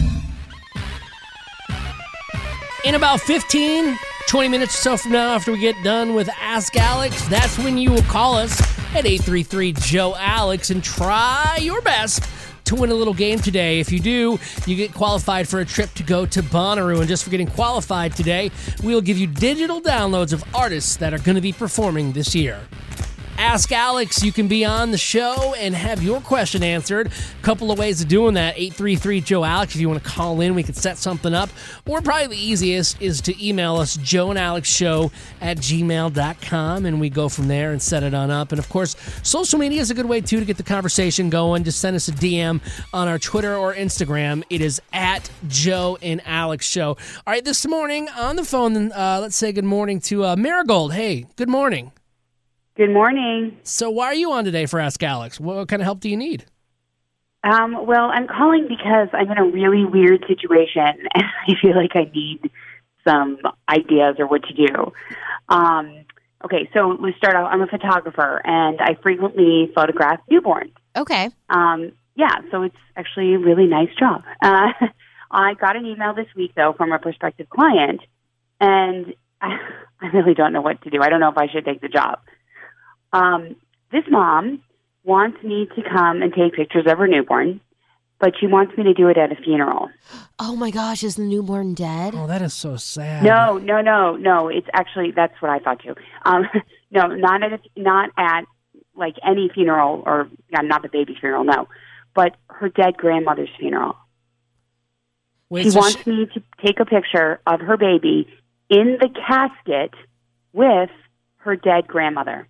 In about fifteen, twenty minutes or so from now, after we get done with Ask Alex, that's when you will call us at eight three three, Joe Alex and try your best to win a little game today. If you do, you get qualified for a trip to go to Bonnaroo. And just for getting qualified today, we'll give you digital downloads of artists that are going to be performing this year. Ask Alex, you can be on the show and have your question answered. A couple of ways of doing that. eight three three, Joe Alex. If you want to call in, we can set something up. Or probably the easiest is to email us, joe and alex show at gmail dot com, and we go from there and set it on up. And of course, social media is a good way too to get the conversation going. Just send us a D M on our Twitter or Instagram. It is at Joe and Alex Show. All right, this morning on the phone, uh, let's say good morning to uh, Marigold. Hey, good morning. Good morning. So why are you on today for Ask Alex? What kind of help do you need? Um, well, I'm calling because I'm in a really weird situation, and I feel like I need some ideas or what to do. Um, okay, so let's start out. I'm a photographer, and I frequently photograph newborns. Okay. Um, yeah, so it's actually a really nice job. Uh, I got an email this week, though, from a prospective client, and I, I really don't know what to do. I don't know if I should take the job. Um, this mom wants me to come and take pictures of her newborn, but she wants me to do it at a funeral. Oh my gosh, is the newborn dead? Oh, that is so sad. No, no, no, no. It's actually, that's what I thought too. Um, no, not at, a, not at like any funeral or yeah, not the baby's funeral, no, but her dead grandmother's funeral. Wait, she so wants she- me to take a picture of her baby in the casket with her dead grandmother.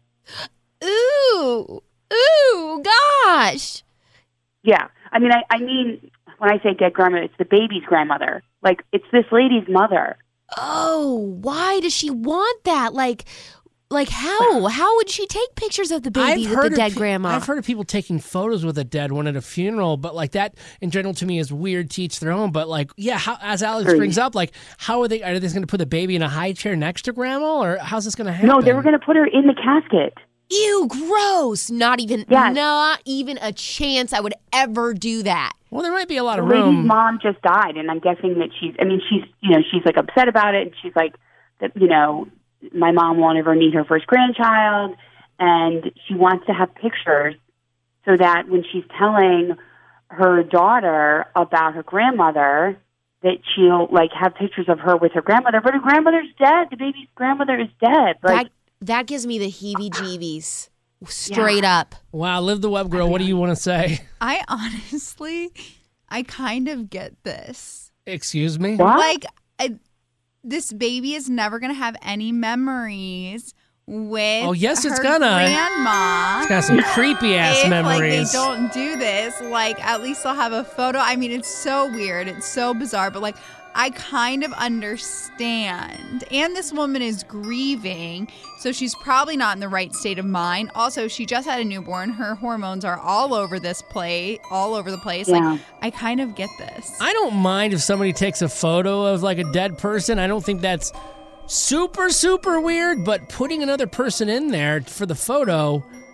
Ooh, ooh, gosh. Yeah. I mean, I, I mean, when I say dead grandmother, it's the baby's grandmother. Like, it's this lady's mother. Oh, why does she want that? Like, like how? How would she take pictures of the baby with the of dead pe- grandma? I've heard of people taking photos with a dead one at a funeral, but like that in general to me is weird to each their own. But like, yeah, how, as Alex Agreed. brings up, like, how are they? Are they going to put the baby in a high chair next to grandma, or how's this going to happen? No, they were going to put her in the casket. Ew, gross. Not even, Yes. not even a chance I would ever do that. Well, there might be a lot The of lady's room. mom just died, and I'm guessing that she's, I mean, she's, you know, she's like upset about it, and she's like, that, you know, my mom won't ever meet her first grandchild, and she wants to have pictures so that when she's telling her daughter about her grandmother, that she'll like have pictures of her with her grandmother. But her grandmother's dead. The baby's grandmother is dead. Like, that, that gives me the heebie-jeebies. Straight up. Wow, Live the Web Girl, what do you want to say? I honestly, I kind of get this. Excuse me? Like, I, this baby is never going to have any memories with Oh, yes, it's her gonna. grandma. It's got some creepy-ass if, memories. Like, they don't do this, like, at least they'll have a photo. I mean, it's so weird. It's so bizarre. But, like, I kind of understand. And this woman is grieving, so she's probably not in the right state of mind. Also, she just had a newborn. Her hormones are all over this place, all over the place. Yeah. Like, I kind of get this. I don't mind if somebody takes a photo of like a dead person. I don't think that's super, super weird, but putting another person in there for the photo,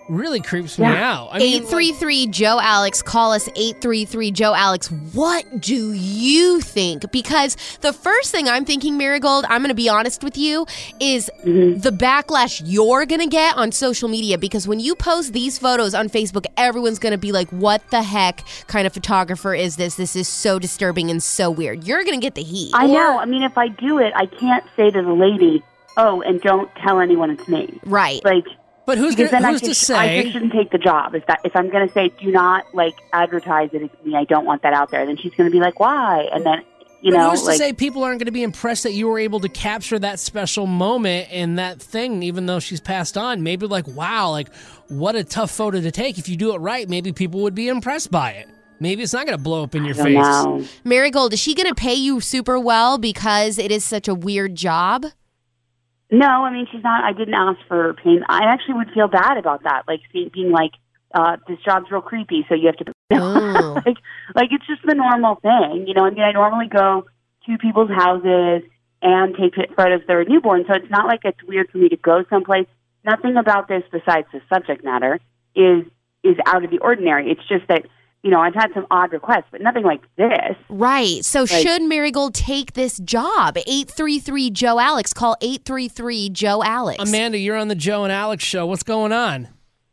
really creeps me Yeah. out. I mean, eight three three Joe Alex. Call us eight three three Joe Alex. What do you think? Because the first thing I'm thinking, Marigold, I'm going to be honest with you, is Mm-hmm. the backlash you're going to get on social media. Because when you post these photos on Facebook, everyone's going to be like, what the heck kind of photographer is this? This is so disturbing and so weird. You're going to get the heat. I know. I mean, if I do it, I can't say to the lady, oh, and don't tell anyone it's me. Right. Like, but who's because gonna, then who's I just, to say? I just shouldn't take the job. If that if I'm going to say, do not like advertise it it's me, I don't want that out there. Then she's going to be like, why? And then you but know, who's like, to say people aren't going to be impressed that you were able to capture that special moment and that thing, even though she's passed on? Maybe like, wow, like what a tough photo to take. If you do it right, maybe people would be impressed by it. Maybe it's not going to blow up in your I don't face. know. Marigold, is she going to pay you super well because it is such a weird job? No, I mean, she's not. I didn't ask for payment. I actually would feel bad about that, like see, being like, uh, this job's real creepy, so you have to. Oh. like, like it's just the normal thing, you know. I mean, I normally go to people's houses and take photos of their newborn, so it's not like it's weird for me to go someplace. Nothing about this, besides the subject matter, is is out of the ordinary. It's just that, you know, I've had some odd requests, but nothing like this. Right. So Like- should Marigold take this job? eight three three Joe Alex. Call eight three three Joe Alex. Amanda, you're on the Joe and Alex show. What's going on?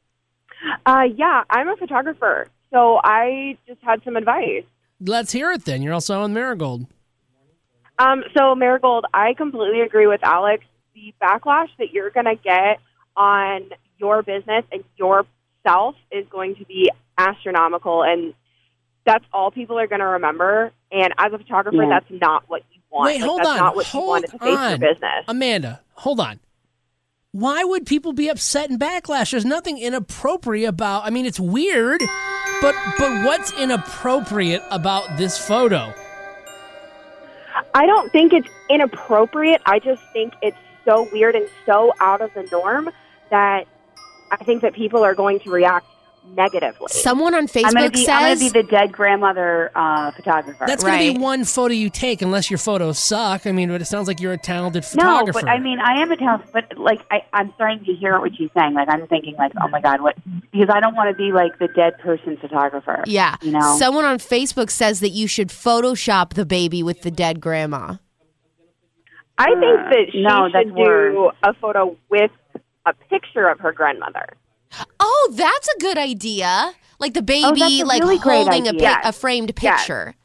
Uh, yeah, I'm a photographer, so I just had some advice. Let's hear it then. You're also on Marigold. Um, so, Marigold, I completely agree with Alex. The backlash that you're going to get on your business and yourself is going to be astronomical, and that's all people are going to remember. And as a photographer, Yeah. that's not what you want. Wait, Like, hold that's on. not what you hold want to face on. your business. Amanda, hold on. Why would people be upset and backlash? There's nothing inappropriate about. I mean, it's weird, but but what's inappropriate about this photo? I don't think it's inappropriate. I just think it's so weird and so out of the norm that I think that people are going to react negatively. Someone on I'm Facebook gonna be, I'm gonna says be the dead grandmother uh, photographer. That's going to be one photo you take, unless your photos suck. I mean, but it sounds like you're a talented No, photographer. but I mean, I am a talent, but like, I, I'm starting to hear what she's saying. Like, I'm thinking, like, oh my god, what? Because I don't want to be like the dead person photographer. Yeah. you know. Someone on Facebook says that you should Photoshop the baby with the dead grandma. I think that she no, that's should do worse. a photo with a picture of her grandmother. Oh, that's a good idea. Like the baby, Oh, that's a like really great holding a, idea. pic- a framed Yes. picture.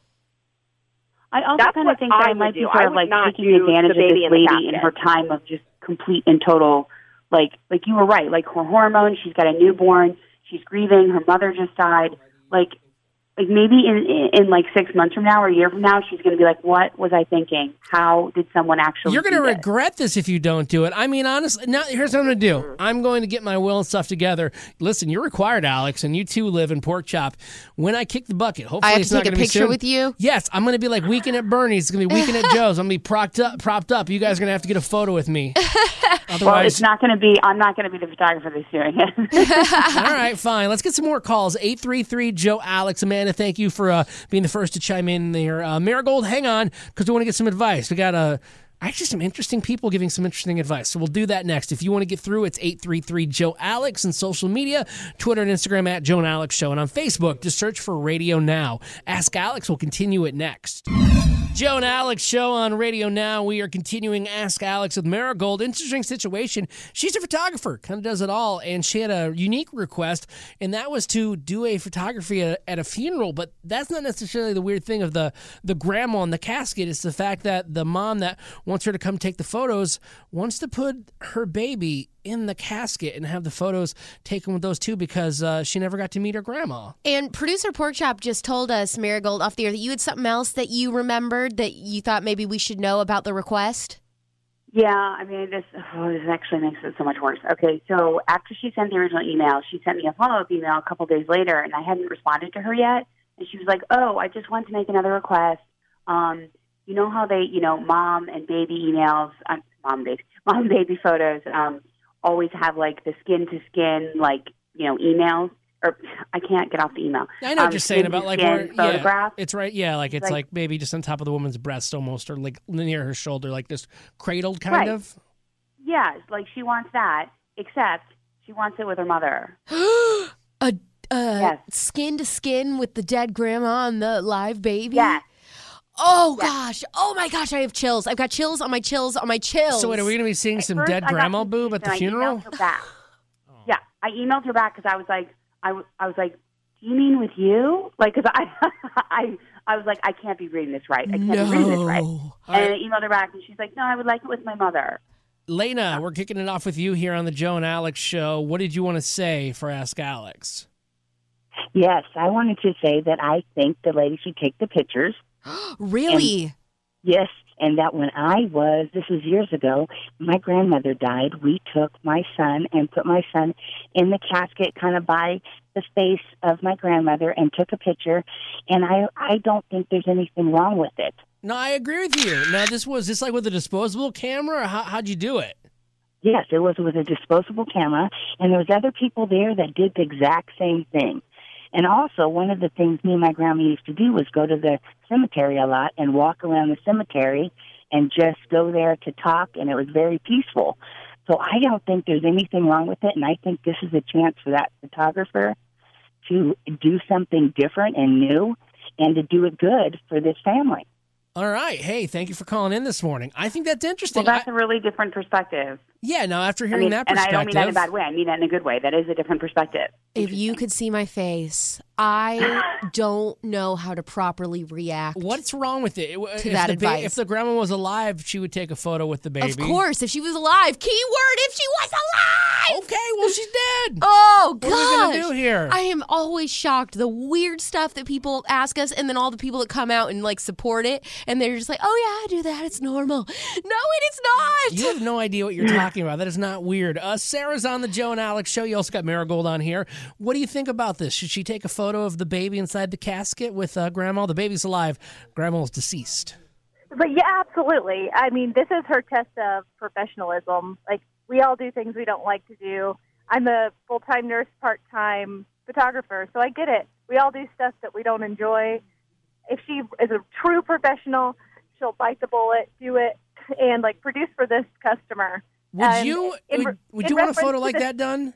I also That's kind what of think that I I would might be do. sort I of would like not taking do advantage the of baby this in the lady in casket. her time of just complete and total, like, like you were right, like her hormones. She's got a newborn. She's grieving. Her mother just died. Like, like maybe in, in in like six months from now or a year from now, she's going to be like, "What was I thinking? How did someone actually?" You're going to do this?" regret this if you don't do it. I mean, honestly, now here's what I'm going to do. I'm going to get my will and stuff together. Listen, you're required, Alex, and you too live in Pork Chop. When I kick the bucket, hopefully I have it's to not take a going to be picture soon. with you? Yes, I'm going to be like Weekend at Bernie's. It's going to be Weekend at Joe's. I'm going to be propped up, propped up. You guys are going to have to get a photo with me. Otherwise, Well, it's not going to be. I'm not going to be the photographer that's doing it. all right, fine. Let's get some more calls. eight three three Joe Alex. Amanda, thank you for uh, being the first to chime in there. Uh, Marigold, hang on, because we want to get some advice. We got uh, actually some interesting people giving some interesting advice. So we'll do that next. If you want to get through, it's eight three three Joe Alex and social media, Twitter and Instagram at Joe and Alex Show. And on Facebook, just search for Radio Now. Ask Alex. We'll continue it next. Joe and Alex Show on Radio Now. We are continuing Ask Alex with Marigold. Interesting situation. She's a photographer, kind of does it all, and she had a unique request, and that was to do a photography at, at a funeral. But that's not necessarily the weird thing of the, the grandma in the casket. It's the fact that the mom that wants her to come take the photos wants to put her baby in the casket and have the photos taken with those two because uh, she never got to meet her grandma. And producer Porkchop just told us, Marigold, off the air, that you had something else that you remembered that you thought maybe we should know about the request. Yeah, I mean, this oh, this actually makes it so much worse. Okay, so after she sent the original email, she sent me a follow-up email a couple days later, and I hadn't responded to her yet. And she was like, oh, I just want to make another request. Um, you know how they, you know, mom and baby emails, uh, mom and baby, mom and baby photos um, always have, like, the skin-to-skin, like, you know, emails? Or I can't get off the email. I know what Um, you're saying about like where, skin-to-skin photograph. yeah, it's right. Yeah, like it's like, Like- maybe just on top of the woman's breast almost, or like near her shoulder, like this cradled kind Right. of. Yeah, it's like she wants that, except She wants it with her mother. a uh, Yes. skin to skin with the dead grandma and the live baby. Yes. Oh gosh! Oh my gosh! I have chills. I've got chills on my chills on my chills. So wait, are we going to be seeing At some first, dead I got grandma confused boob at the and funeral? I emailed her back. Yeah, I emailed her back because I was like, I, w- I was like, do you mean with you? Like, because I, I, I was like, I can't be reading this right. I can't No. be reading this right. All And right. I emailed her back, and she's like, no, I would like it with my mother. Lena, we're kicking it off with you here on the Joe and Alex show. What did you want to say for Ask Alex? Yes, I wanted to say that I think the lady should take the pictures. Really? And, yes, and that when I was, this was years ago, my grandmother died. We took my son and put my son in the casket kind of by the face of my grandmother and took a picture. And I, I don't think there's anything wrong with it. No, I agree with you. Now, this was this like with a disposable camera, or how, how'd you do it? Yes, it was with a disposable camera, and there was other people there that did the exact same thing. And also, one of the things me and my grandma used to do was go to the cemetery a lot and walk around the cemetery and just go there to talk, and it was very peaceful. So I don't think there's anything wrong with it, and I think this is a chance for that photographer to do something different and new and to do it good for this family. All right. Hey, thank you for calling in this morning. I think that's interesting. Well, that's I- a really different perspective. yeah, now after I hearing mean, that and I perspective. don't mean that in a bad way. I mean that in a good way. That is a different perspective. If you could see my face, I don't know how to properly react. What's wrong with it? If To that the advice. If the grandma was alive, she would take a photo with the baby. Of course, if she was alive. Keyword, if she was alive. Okay, well, she's dead. Oh, What gosh. are we gonna do here? I am always shocked. The weird stuff that people ask us, and then all the people that come out and, like, support it, and they're just like, oh, yeah, I do that. It's normal. No, it is not. You have no idea what you're talking about. That is not weird. Uh, Sarah's on the Joe and Alex show. You also got Marigold on here. What do you think about this? Should she take a photo of the baby inside the casket with uh, Grandma? The baby's alive. Grandma's deceased. But yeah, absolutely. I mean, this is her test of professionalism. Like, we all do things we don't like to do. I'm a full-time nurse, part-time photographer, so I get it. We all do stuff that we don't enjoy. If she is a true professional, she'll bite the bullet, do it, and, like, produce for this customer. Would And you in- would, would in you want a reference photo to like this- that done?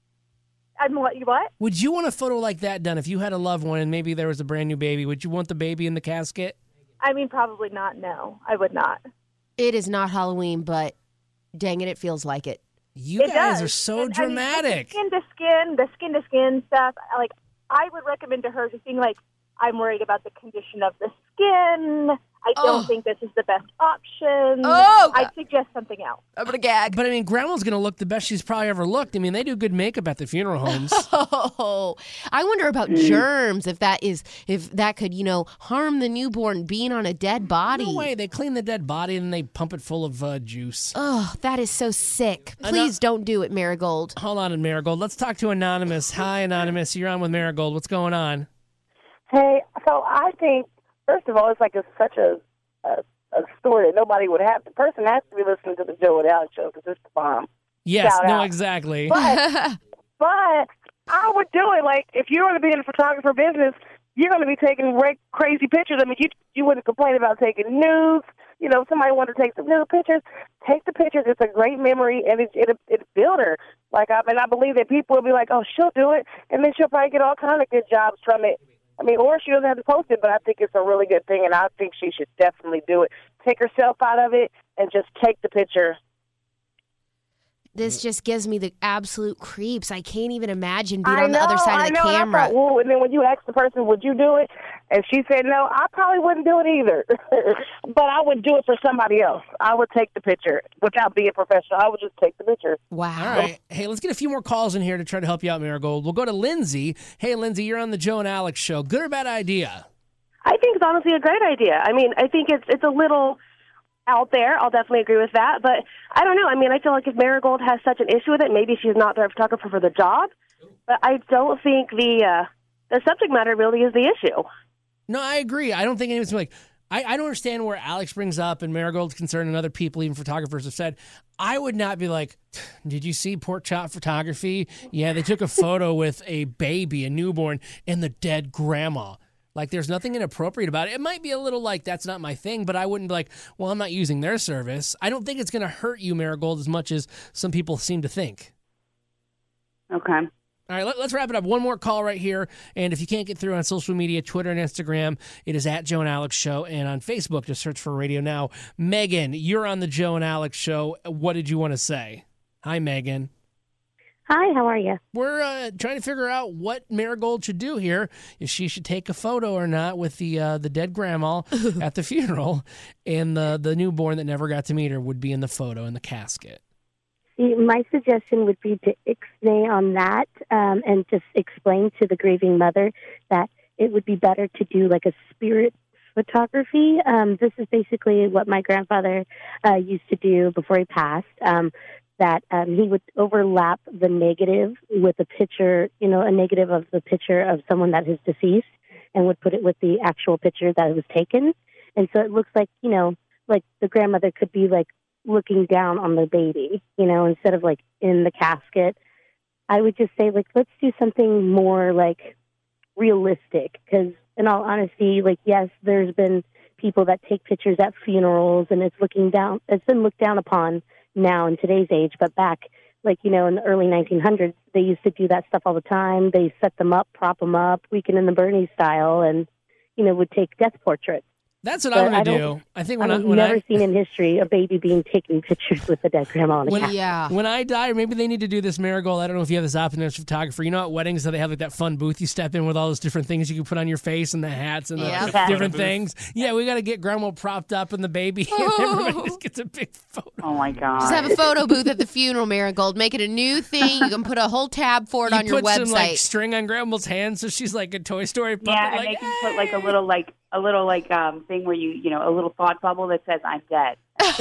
I'm what? You what? Would you want a photo like that done if you had a loved one and maybe there was a brand new baby? Would you want the baby in the casket? I mean, probably not. No, I would not. It is not Halloween, but dang it, it feels like it. You It guys does. are so And, I mean, dramatic. the skin to skin, the skin to skin stuff. Like, I would recommend to her just being like, I'm worried about the condition of the skin. I don't Oh. think this is the best option. Oh, I'd suggest something else. I'm gonna gag. But I mean, Grandma's gonna look the best she's probably ever looked. I mean, they do good makeup at the funeral homes. Oh, I wonder about germs. If that is, if that could, you know, harm the newborn being on a dead body. No way. They clean the dead body and they pump it full of uh, juice. Oh, that is so sick. Please don't do it, Marigold. Hold on, Marigold. Let's talk to Anonymous. Hi, Anonymous. You're on with Marigold. What's going on? Hey, so I think, first of all, it's like it's such a, a a story that nobody would have. The person has to be listening to the Joe and Alex show because it's the bomb. Yes, Shout no, out. exactly. But, but I would do it. Like, if you're going to be in the photographer business, you're going to be taking ra- crazy pictures. I mean, you you wouldn't complain about taking nudes. You know, if somebody wanted to take some nude pictures, take the pictures. It's a great memory, and it's it, it's built her. Like, I mean, I believe that people will be like, oh, she'll do it, and then she'll probably get all kind of good jobs from it. I mean, or she doesn't have to post it, but I think it's a really good thing, and I think she should definitely do it. Take herself out of it and just take the picture. This just gives me the absolute creeps. I can't even imagine being I on the other know, side I of the know, and I camera. thought, ooh, and then when you asked the person, would you do it? And she said no, I probably wouldn't do it either. But I would do it for somebody else. I would take the picture without being professional. I would just take the picture. Wow. All right. Hey, let's get a few more calls in here to try to help you out, Marigold. We'll go to Lindsay. Hey, Lindsay, you're on the Joe and Alex show. Good or bad idea? I think it's honestly a great idea. I mean, I think it's it's a little out there. I'll definitely agree with that. But I don't know. I mean, I feel like if Marigold has such an issue with it, maybe she's not the photographer for the job. But I don't think the uh, the subject matter really is the issue. No, I agree. I don't think anyone's like, I, I don't understand where Alex brings up and Marigold's concerned and other people, even photographers, have said. I would not be like, did you see Pork Chop Photography? Yeah, they took a photo with a baby, a newborn, and the dead grandma. Like, there's nothing inappropriate about it. It might be a little like, that's not my thing, but I wouldn't be like, well, I'm not using their service. I don't think it's going to hurt you, Marigold, as much as some people seem to think. Okay. All right, let, let's wrap it up. One more call right here. And if you can't get through on social media, Twitter and Instagram, it is at Joe and Alex Show. And on Facebook, just search for Radio Now. Megan, you're on the Joe and Alex Show. What did you want to say? Hi, Megan. Hi, how are you? We're uh, trying to figure out what Marigold should do here, if she should take a photo or not with the uh, the dead grandma at the funeral, and the, the newborn that never got to meet her would be in the photo in the casket. See, my suggestion would be to ixnay on that um, and just explain to the grieving mother that it would be better to do like a spirit photography. Um, this is basically what my grandfather uh, used to do before he passed, um, that um, he would overlap the negative with a picture, you know, a negative of the picture of someone that is deceased, and would put it with the actual picture that was taken. And so it looks like, you know, like the grandmother could be like looking down on the baby, you know, instead of like in the casket. I would just say, like, let's do something more like realistic, because in all honesty, like, yes, there's been people that take pictures at funerals, and it's looking down, it's been looked down upon now in today's age, but back, like, you know, in the early nineteen hundreds, they used to do that stuff all the time. They set them up, prop them up, Weekend in the Bernie style, and, you know, would take death portraits. That's what But I'm I going to don't- do. I think when I've I, when never I, seen in history a baby being taken pictures with a dead grandma on a when, casket. when I die, or maybe they need to do this, Marigold. I don't know if you have this option as a photographer. You know, at weddings, that they have like that fun booth you step in with all those different things you can put on your face and the hats and the Yep. different Photo booth. things. Yeah, we got to get grandma propped up and the baby, and everybody just gets a big photo. Oh my god! Just have a photo booth at the funeral, Marigold. Make it a new thing. You can put a whole tab for it You on your put some like website. string on grandma's hand, so she's like a Toy Story puppet. Yeah, and like, they can put like a little like a little like um thing where you you know a little thought bubble that says I'm dead.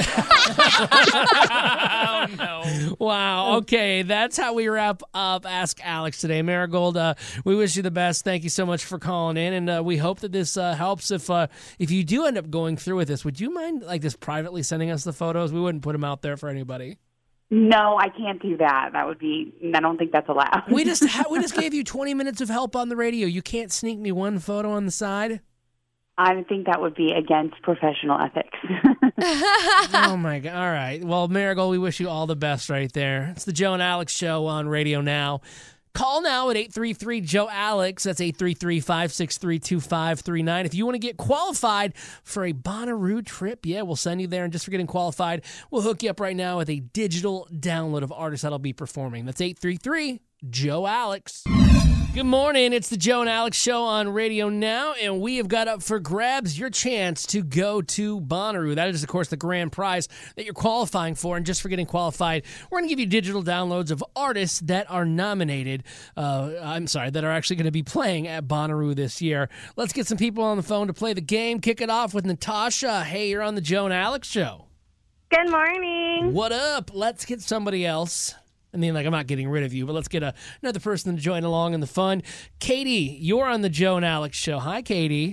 oh no! Wow. Okay, that's how we wrap up Ask Alex today, Marigold. Uh, we wish you the best. Thank you so much for calling in, and uh, we hope that this uh, helps. If uh, if you do end up going through with this, would you mind like just privately sending us the photos? We wouldn't put them out there for anybody. No, I can't do that. That would be. I don't think that's allowed. We just ha- we just gave you twenty minutes of help on the radio. You can't sneak me one photo on the side. I think that would be against professional ethics. Oh my god! All right. Well, Marigold, we wish you all the best right there. It's the Joe and Alex Show on Radio Now. Call now at eight three three, Joe Alex. That's eight three three, five six three, two five three nine. If you want to get qualified for a Bonnaroo trip, yeah, we'll send you there. And just for getting qualified, we'll hook you up right now with a digital download of artists that'll be performing. That's eight three three, Joe Alex. Good morning. It's the Joe and Alex Show on Radio Now, and we have got up for grabs your chance to go to Bonnaroo. That is, of course, the grand prize that you're qualifying for. And just for getting qualified, we're going to give you digital downloads of artists that are nominated. Uh, I'm sorry, that are actually going to be playing at Bonnaroo this year. Let's get some people on the phone to play the game. Kick it off with Natasha. Hey, you're on the Joe and Alex Show. Good morning. What up? Let's get somebody else. I mean, like, I'm not getting rid of you, but let's get a, another person to join along in the fun. Katie, you're on the Joe and Alex Show. Hi, Katie.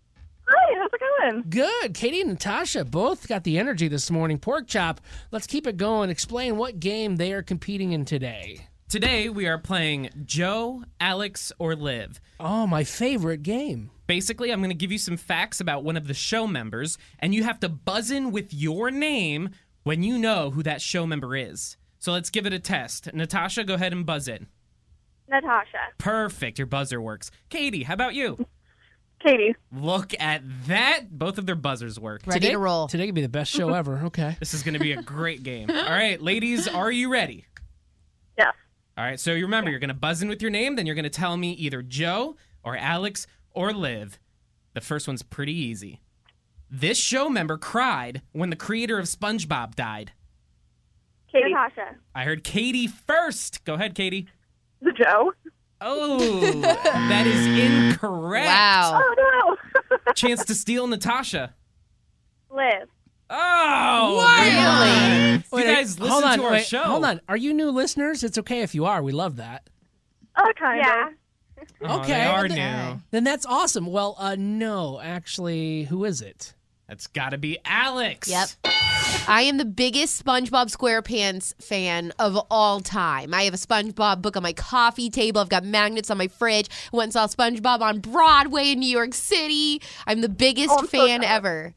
Hi, how's it going? Good. Katie and Natasha both got the energy this morning. Pork Chop, let's keep it going. Explain what game they are competing in today. Today, we are playing Joe, Alex, or Liv. Oh, my favorite game. Basically, I'm going to give you some facts about one of the show members, and you have to buzz in with your name when you know who that show member is. So let's give it a test. Natasha, go ahead and buzz in. Natasha. Perfect. Your buzzer works. Katie, how about you? Katie. Look at that. Both of their buzzers work. Ready today, to roll. Today could be the best show ever. Okay. This is going to be a great game. All right, ladies, are you ready? Yes. All right, so you remember, you're going to buzz in with your name, then you're going to tell me either Joe or Alex or Liv. The first one's pretty easy. This show member cried when the creator of SpongeBob died. Katie. Natasha. I heard Katie first. Go ahead, Katie. The Joe. Oh, that is incorrect. Wow. Oh, no. Chance to steal, Natasha. Liv. Oh, Really? You Wait, guys listen hold on, to our wait, show. Hold on. Are you new listeners? It's okay if you are. We love that. Oh, kind Yeah. of. Oh, Okay, they are well, new. Then that's awesome. Well, uh, no, actually, who is it? That's got to be Alex. Yep. I am the biggest SpongeBob SquarePants fan of all time. I have a SpongeBob book on my coffee table. I've got magnets on my fridge. Went and saw SpongeBob on Broadway in New York City. I'm the biggest Oh, I'm so fan sorry. ever.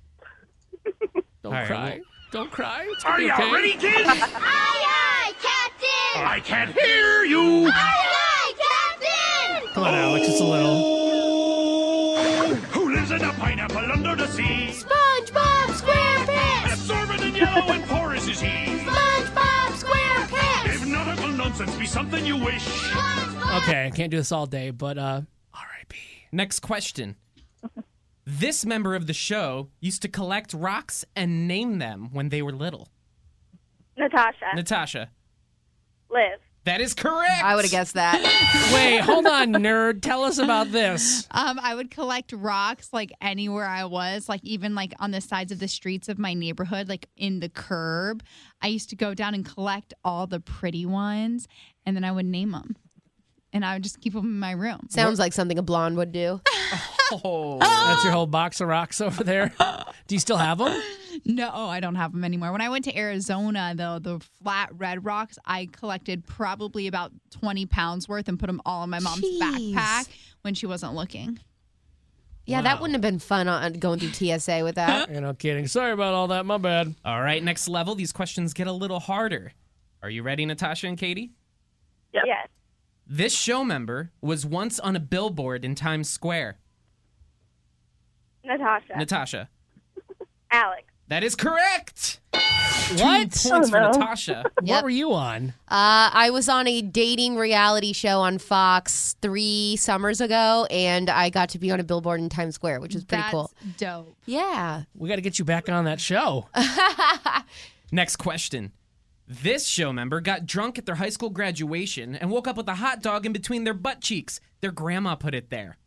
Don't All right, cry. Don't cry. It's Are gonna be you okay. ready, kids? Aye, aye, Captain! I can't hear you. Come on, Alex, just a little. Who lives in a pineapple under the sea? SpongeBob SquarePants. Absorbent and yellow and porous is he. SpongeBob SquarePants. If nautical nonsense be something you wish. Okay, I can't do this all day, but uh, Next question. This member of the show used to collect rocks and name them when they were little. Natasha. Natasha. Liv. That is correct. I would have guessed that. Wait, hold on, nerd. Tell us about this. Um, I would collect rocks like anywhere I was, like even like on the sides of the streets of my neighborhood, like in the curb. I used to go down and collect all the pretty ones, and then I would name them, and I would just keep them in my room. Sounds like something a blonde would do. Oh, that's your whole box of rocks over there. Do you still have them? No, I don't have them anymore. When I went to Arizona, though, the flat red rocks, I collected probably about twenty pounds worth and put them all in my mom's Jeez. backpack when she wasn't looking. Yeah, Wow. that wouldn't have been fun on going through T S A with that. You're no kidding. Sorry about all that. My bad. All right, next level. These questions get a little harder. Are you ready, Natasha and Katie? Yep. Yes. This show member was once on a billboard in Times Square. Natasha. Natasha. Alex. That is correct. What? Two points for Oh, no. Natasha. What Yep. were you on? Uh, I was on a dating reality show on Fox three summers ago, and I got to be on a billboard in Times Square, which was pretty That's cool. dope. Yeah. We got to get you back on that show. Next question. This show member got drunk at their high school graduation and woke up with a hot dog in between their butt cheeks. Their grandma put it there.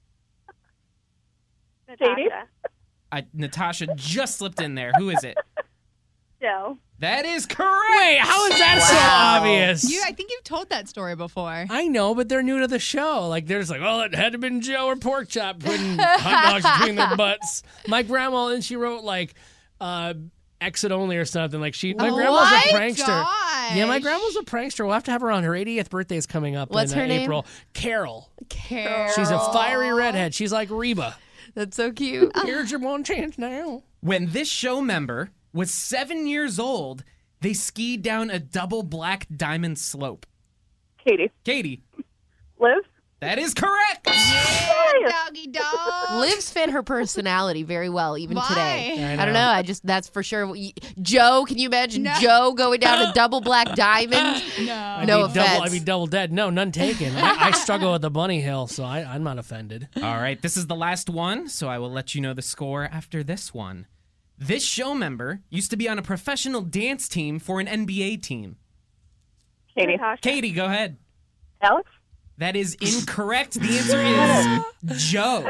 Natasha. I, Natasha just slipped in there. Who is it? Joe. That is correct. Wait, how is that so obvious? You, I think you've told that story before. I know, but they're new to the show. Like, they're just like, well, it had to have been Joe or Pork Chop putting hot dogs between their butts. My grandma, and she wrote, like, uh, exit only or something. Like, she, my Oh grandma's my a prankster. gosh. Yeah, my grandma's a prankster. We'll have to have her on. Her eightieth birthday is coming up What's in uh, her name? April. Carol. Carol. She's a fiery redhead. She's like Reba. That's so cute. Here's your one chance now. When this show member was seven years old, they skied down a double black diamond slope. Katie. Katie. Liv? That is correct. Yeah, doggy dog. Liv's fit her personality very well, even Why? today. I I, don't know. know. I just, that's for sure. Joe, can you imagine No. Joe going down a double black diamond? No. I'd No be double, offense. I'd be double dead. No, none taken. I, I struggle with the bunny hill, so I, I'm not offended. All right, this is the last one, so I will let you know the score after this one. This show member used to be on a professional dance team for an N B A team. Katie. Natasha. Katie, go ahead. Alex? That is incorrect. The answer is Joe.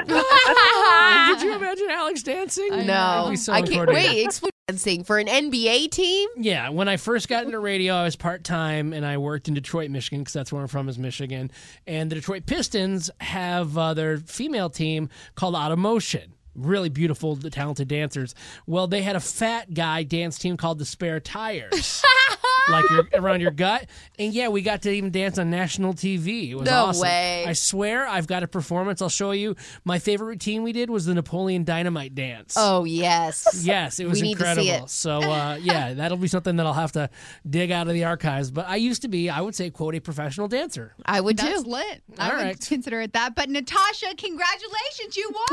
Did you imagine Alex dancing? No. That'd be so I can't. uncoordinated. Wait, explain dancing for an N B A team? Yeah, when I first got into radio, I was part-time, and I worked in Detroit, Michigan, because that's where I'm from is Michigan. And the Detroit Pistons have uh, their female team called Out of Motion. Really beautiful, talented dancers. Well, they had a fat guy dance team called the Spare Tires. Like your, around your gut. And yeah, we got to even dance on national T V. It was No awesome. way. I swear, I've got a performance. I'll show you. My favorite routine we did was the Napoleon Dynamite dance. Oh, yes. Yes, it was We need to see incredible. it. So, uh, yeah, that'll be something that I'll have to dig out of the archives. But I used to be, I would say, quote, a professional dancer. I would That's too. lit. I All would right. consider it that. But Natasha, congratulations, you won.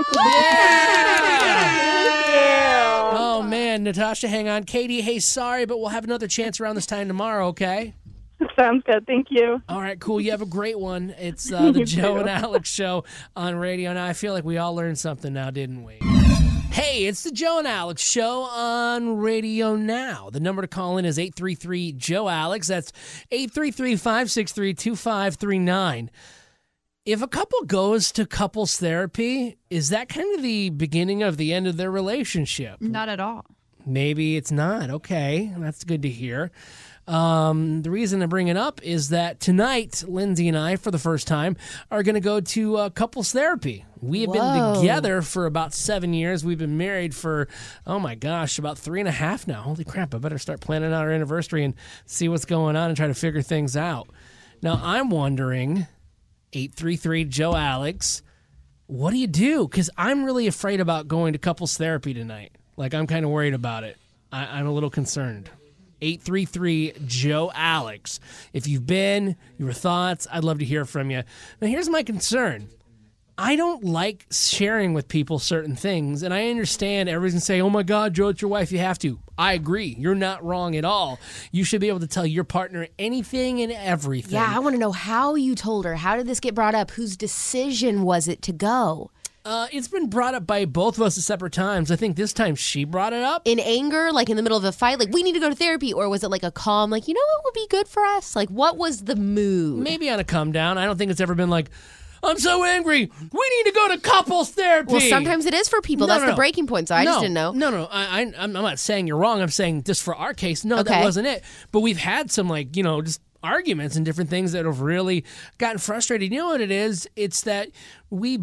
Oh, man, Natasha, hang on. Katie, hey, sorry, but we'll have another chance around this time tomorrow, okay? Sounds good. Thank you. All right, cool. You have a great one. It's uh, the You Joe too. and Alex show on radio. Now, I feel like we all learned something now, didn't we? Hey, it's the Joe and Alex show on radio now. The number to call in is eight three three, Joe Alex. That's eight three three, five six three, two five three nine. If a couple goes to couples therapy, is that kind of the beginning of the end of their relationship? Not at all. Maybe it's not. Okay, that's good to hear. Um, the reason I bring it up is that tonight, Lindsay and I, for the first time, are going to go to uh, couples therapy. We have Whoa. been together for about seven years. We've been married for, oh my gosh, about three and a half now. Holy crap, I better start planning out our anniversary and see what's going on and try to figure things out. Now, I'm wondering, eight three three, Joe Alex, what do you do? Because I'm really afraid about going to couples therapy tonight. Like, I'm kind of worried about it. I, I'm a little concerned. eight three three, Joe Alex. If you've been, your thoughts, I'd love to hear from you. Now, here's my concern. I don't like sharing with people certain things, and I understand everybody's going to say, oh, my God, Joe, it's your wife, you have to. I agree. You're not wrong at all. You should be able to tell your partner anything and everything. Yeah, I want to know how you told her. How did this get brought up? Whose decision was it to go? Uh, it's been brought up by both of us at separate times. I think this time she brought it up. In anger, like in the middle of a fight, like, we need to go to therapy? Or was it like a calm, like, you know what would be good for us? Like, what was the mood? Maybe on a come down. I don't think it's ever been like, I'm so angry. We need to go to couples therapy. Well, sometimes it is for people. No, That's no, the no. breaking point, so I no, just didn't know. No, no, I, I, I'm not saying you're wrong. I'm saying just for our case, no, Okay. that wasn't it. But we've had some, like, you know, just arguments and different things that have really gotten frustrated. You know what it is? It's that we...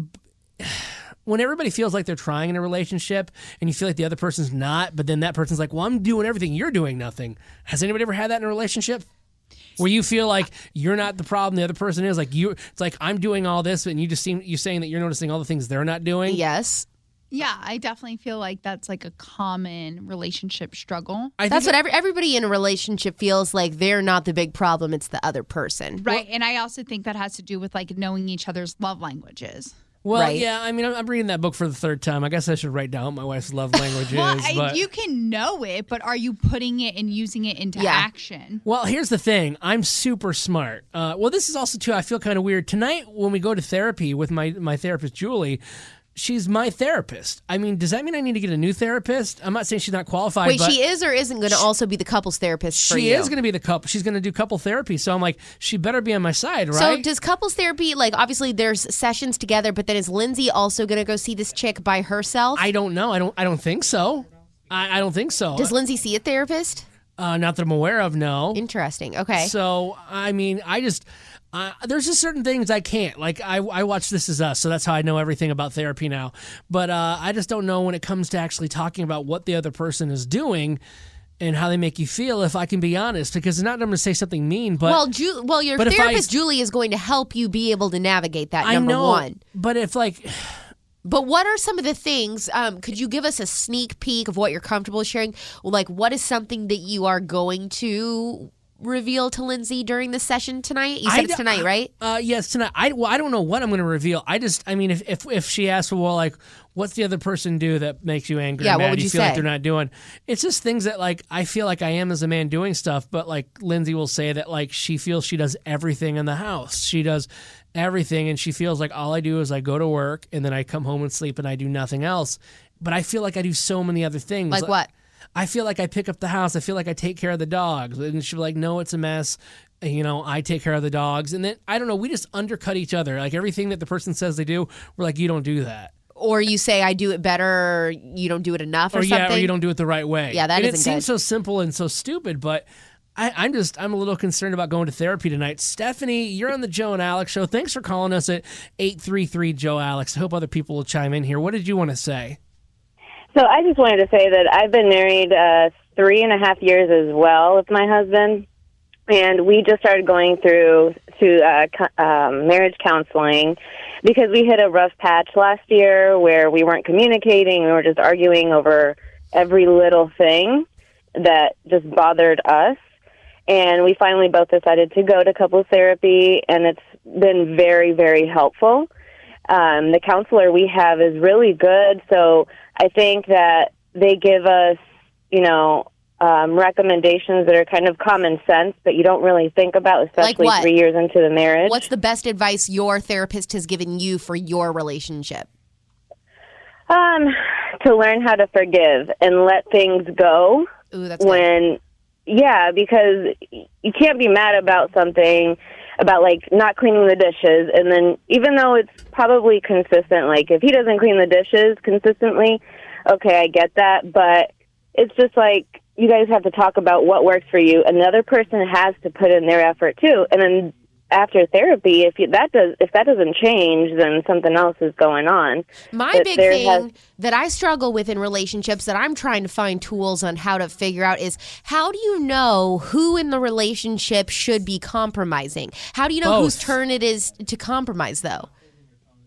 When everybody feels like they're trying in a relationship and you feel like the other person's not, but then that person's like, well, I'm doing everything, you're doing nothing. Has anybody ever had that in a relationship? Where you feel like you're not the problem, the other person is, like you. It's like I'm doing all this, and you just seem you saying that you're noticing all the things they're not doing. Yes. Yeah, I definitely feel like that's like a common relationship struggle. I That's think what every, everybody in a relationship feels like. They're not the big problem. It's the other person. Right. And I also think that has to do with like knowing each other's love languages. Well, Right. yeah, I mean, I'm, I'm reading that book for the third time. I guess I should write down what my wife's love language Well, is. I- But you can know it, but are you putting it and using it into Yeah. action? well, here's the thing. I'm super smart. Uh, well, this is also too. I feel kind of weird tonight when we go to therapy with my my therapist Julie. She's my therapist. I mean, does that mean I need to get a new therapist? I'm not saying she's not qualified. Wait, but she is or isn't going to also be the couples therapist for She you? is going to be the couple. She's going to do couple therapy. So I'm like, she better be on my side, right? So does couples therapy, like, obviously there's sessions together, but then is Lindsay also going to go see this chick by herself? I don't know. I don't. I don't think so. I, I don't think so. Does Lindsay see a therapist? Uh, not that I'm aware of. No. Interesting. Okay. So I mean, I just uh, there's just certain things I can't. Like I I watch This Is Us, so that's how I know everything about therapy now. But uh, I just don't know when it comes to actually talking about what the other person is doing and how they make you feel. If I can be honest, because it's not that I'm going to say something mean, but well, Ju- well, your but if therapist I- Julie is going to help you be able to navigate that. I Number know. one. But if like. But what are some of the things? Um, could you give us a sneak peek of what you're comfortable sharing? Like, what is something that you are going to reveal to Lindsay during the session tonight? You said I it's d- tonight, right? Uh, yes, tonight. I well, I don't know what I'm going to reveal. I just, I mean, if if, if she asks, well, like, what's the other person do that makes you angry? Yeah, or what mad? would you you feel like say? they're not doing? It's just things that like I feel like I am as a man doing stuff, but like Lindsay will say that like she feels she does everything in the house. She does everything, and she feels like all I do is I go to work and then I come home and sleep and I do nothing else. But I feel like I do so many other things. Like what? I feel like I pick up the house. I feel like I take care of the dogs. And she'll be like, no, it's a mess. You know, I take care of the dogs. And then, I don't know, we just undercut each other. Like everything that the person says they do, we're like, you don't do that. Or you say I do it better, or you don't do it enough, or, Or something. yeah, or you don't do it the right way. Yeah, that and isn't it seems good. so simple and so stupid, but I, I'm just, I'm a little concerned about going to therapy tonight. Stephanie, you're on the Joe and Alex show. Thanks for calling us at eight three three, Joe Alex. I hope other people will chime in here. What did you want to say? So I just wanted to say that I've been married uh, three and a half years as well with my husband, and we just started going through to uh, co- um, marriage counseling because we hit a rough patch last year where we weren't communicating. We were just arguing over every little thing that just bothered us. And we finally both decided to go to couples therapy, and it's been very, very helpful. Um, the counselor we have is really good, so I think that they give us, you know, um, recommendations that are kind of common sense, but you don't really think about, especially what? three years into the marriage. What's the best advice your therapist has given you for your relationship? Um, to learn how to forgive and let things go. Ooh, that's when, yeah, because you can't be mad about something, about like not cleaning the dishes, and then even though it's probably consistent, like if he doesn't clean the dishes consistently, okay, I get that, but it's just like you guys have to talk about what works for you, and the other person has to put in their effort too, and then after therapy, if you, that does if that doesn't change, then something else is going on. My But big there thing has- that I struggle with in relationships that I'm trying to find tools on how to figure out is how do you know who in the relationship should be compromising? How do you know Both. whose turn it is to compromise, though?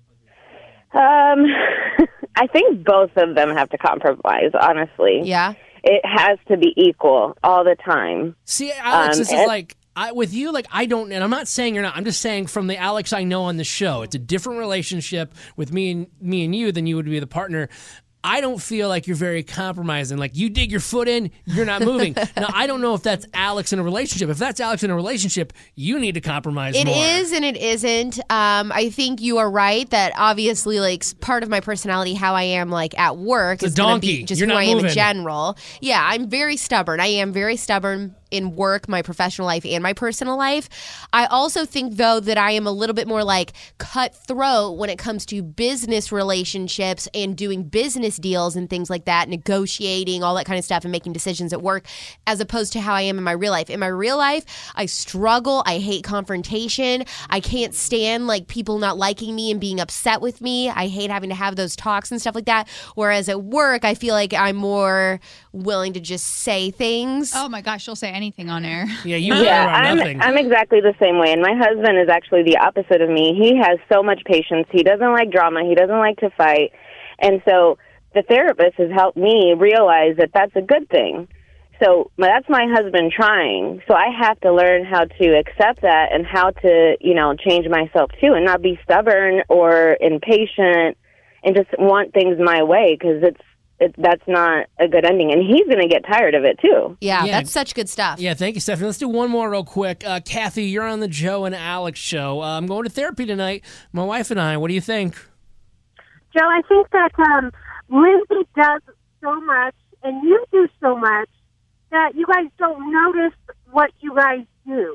Um, I think both of them have to compromise, honestly. Yeah. it has to be equal all the time. See, Alex, Um, this is and- like I, with you. Like I don't, and I'm not saying you're not. I'm just saying from the Alex I know on the show, it's a different relationship with me and me and you than you would be the partner. I don't feel like you're very compromising. Like you dig your foot in, you're not moving. Now I don't know if that's Alex in a relationship. If that's Alex in a relationship, you need to compromise It more. is and it isn't. Um, I think you are right that obviously, like, s- part of my personality, how I am, like, at work, It's a is going to donkey. be just You're who not I am in moving. general. Yeah, I'm very stubborn. I am very stubborn in work, my professional life, and my personal life. I also think, though, that I am a little bit more, like, cutthroat when it comes to business relationships and doing business deals and things like that, negotiating, all that kind of stuff, and making decisions at work, as opposed to how I am in my real life. In my real life, I struggle. I hate confrontation. I can't stand, like, people not liking me and being upset with me. I hate having to have those talks and stuff like that. Whereas at work, I feel like I'm more willing to just say things. Oh my gosh, she'll say anything on air. Yeah, you yeah, I'm, I'm exactly the same way. And my husband is actually the opposite of me. He has so much patience. He doesn't like drama. He doesn't like to fight. And so the therapist has helped me realize that that's a good thing. So that's my husband trying. So I have to learn how to accept that and how to, you know, change myself too and not be stubborn or impatient and just want things my way because it's, it, that's not a good ending. And he's going to get tired of it too. Yeah, that's such good stuff. Yeah, thank you, Stephanie. Let's do one more real quick. Uh, Kathy, you're on the Joe and Alex show. Uh, I'm going to therapy tonight. My wife and I. What do you think? Joe, I think that um, Lindsay does so much and you do so much that you guys don't notice what you guys do.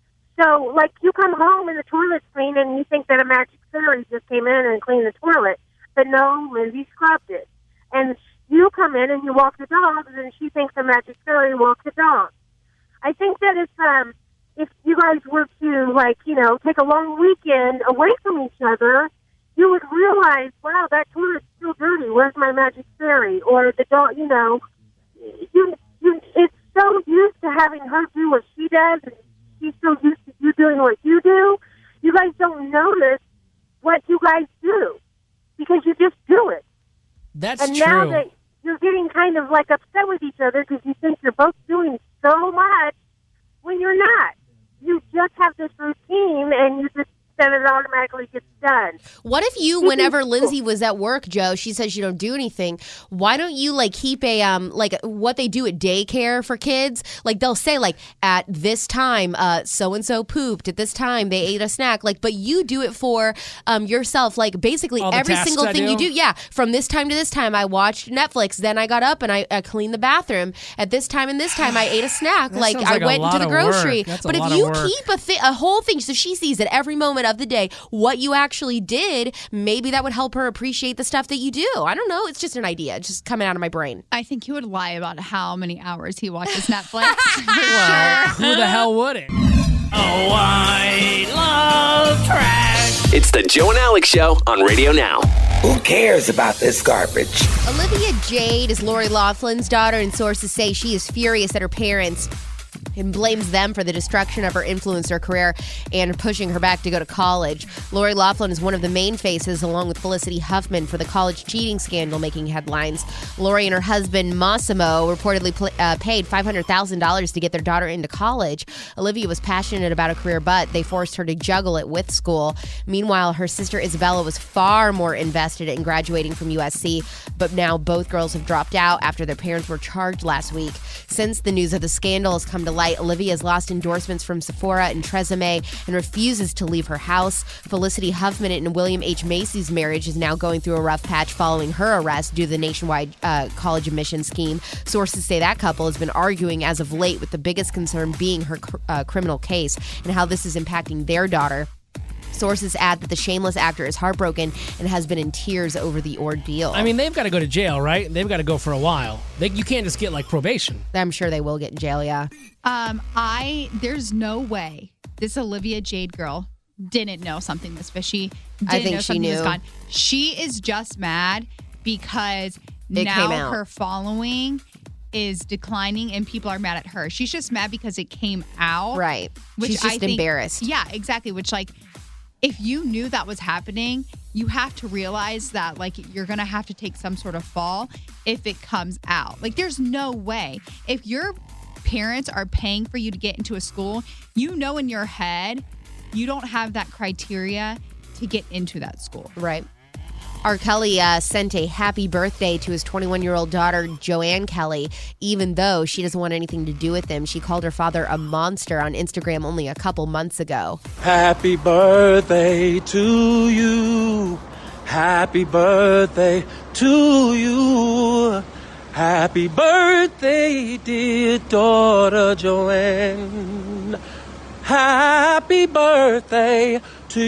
So, like, you come home and the toilet's clean and you think that a magic fairy just came in and cleaned the toilet. But no, Lindsay scrubbed it. And you come in and you walk the dogs and she thinks the magic fairy walks the dogs. I think that if, um, if you guys were to, like, you know, take a long weekend away from each other, you would realize, wow, that toilet's still dirty. Where's my magic fairy? Or the dog, you know, you, you, it's so used to having her do what she does, and she's so used to you doing what you do. You guys don't notice what you guys do because you just do it. That's and true. now that you're getting kind of like upset with each other because you think you're both doing so much when you're not. You just have this routine and you just then it automatically gets done. What if you, whenever Lindsay was at work, Joe, she says you don't do anything. Why don't you like keep a um like what they do at daycare for kids? Like they'll say like at this time, uh, so and so pooped. At this time, they ate a snack. Like, but you do it for um yourself. Like basically All the every tasks single I thing do? you do. Yeah, from this time to this time, I watched Netflix. Then I got up and I, I cleaned the bathroom. At this time and this time, I ate a snack. That like sounds I like a went lot into the of work. grocery. That's a But if lot of you work. keep a thi- a whole thing, so she sees at every moment of the day what you actually did, maybe that would help her appreciate the stuff that you do. I don't know. It's just an idea. It's just coming out of my brain. I think he would lie about how many hours he watches Netflix. Well, who the hell wouldn't? Oh, I love trash. It's the Joe and Alex Show on Radio Now. Who cares about this garbage? Olivia Jade is Lori Laughlin's daughter, and sources say she is furious at her parents and blames them for the destruction of her influencer career and pushing her back to go to college. Lori Loughlin is one of the main faces, along with Felicity Huffman, for the college cheating scandal making headlines. Lori and her husband, Massimo, reportedly pl- uh, paid five hundred thousand dollars to get their daughter into college. Olivia was passionate about a career, but they forced her to juggle it with school. Meanwhile, her sister Isabella was far more invested in graduating from U S C, but now both girls have dropped out after their parents were charged last week. Since the news of the scandal has come to light, Olivia has lost endorsements from Sephora and Tresemme and refuses to leave her house. Felicity Huffman and William H. Macy's marriage is now going through a rough patch following her arrest due to the nationwide uh, college admission scheme. Sources say that couple has been arguing as of late, with the biggest concern being her cr- uh, criminal case and how this is impacting their daughter. Sources add that the shameless actor is heartbroken and has been in tears over the ordeal. I mean, they've got to go to jail, right? They've got to go for a while. They, you can't just get like probation. I'm sure they will get in jail, yeah. Um, I there's no way this Olivia Jade girl didn't know something was fishy. Didn't I think know she something was knew. gone. She is just mad because It now came out. her following is declining and people are mad at her. She's just mad because it came out. Right. Which She's just I think, embarrassed. Yeah, exactly. Which like if you knew that was happening, you have to realize that like you're going to have to take some sort of fall if it comes out. Like there's no way. If your parents are paying for you to get into a school, you know in your head you don't have that criteria to get into that school. Right. R. Kelly uh, sent a happy birthday to his twenty-one-year-old daughter, Joanne Kelly, even though she doesn't want anything to do with him. She called her father a monster on Instagram only a couple months ago. Happy birthday to you. Happy birthday to you. Happy birthday, dear daughter Joanne. Happy birthday to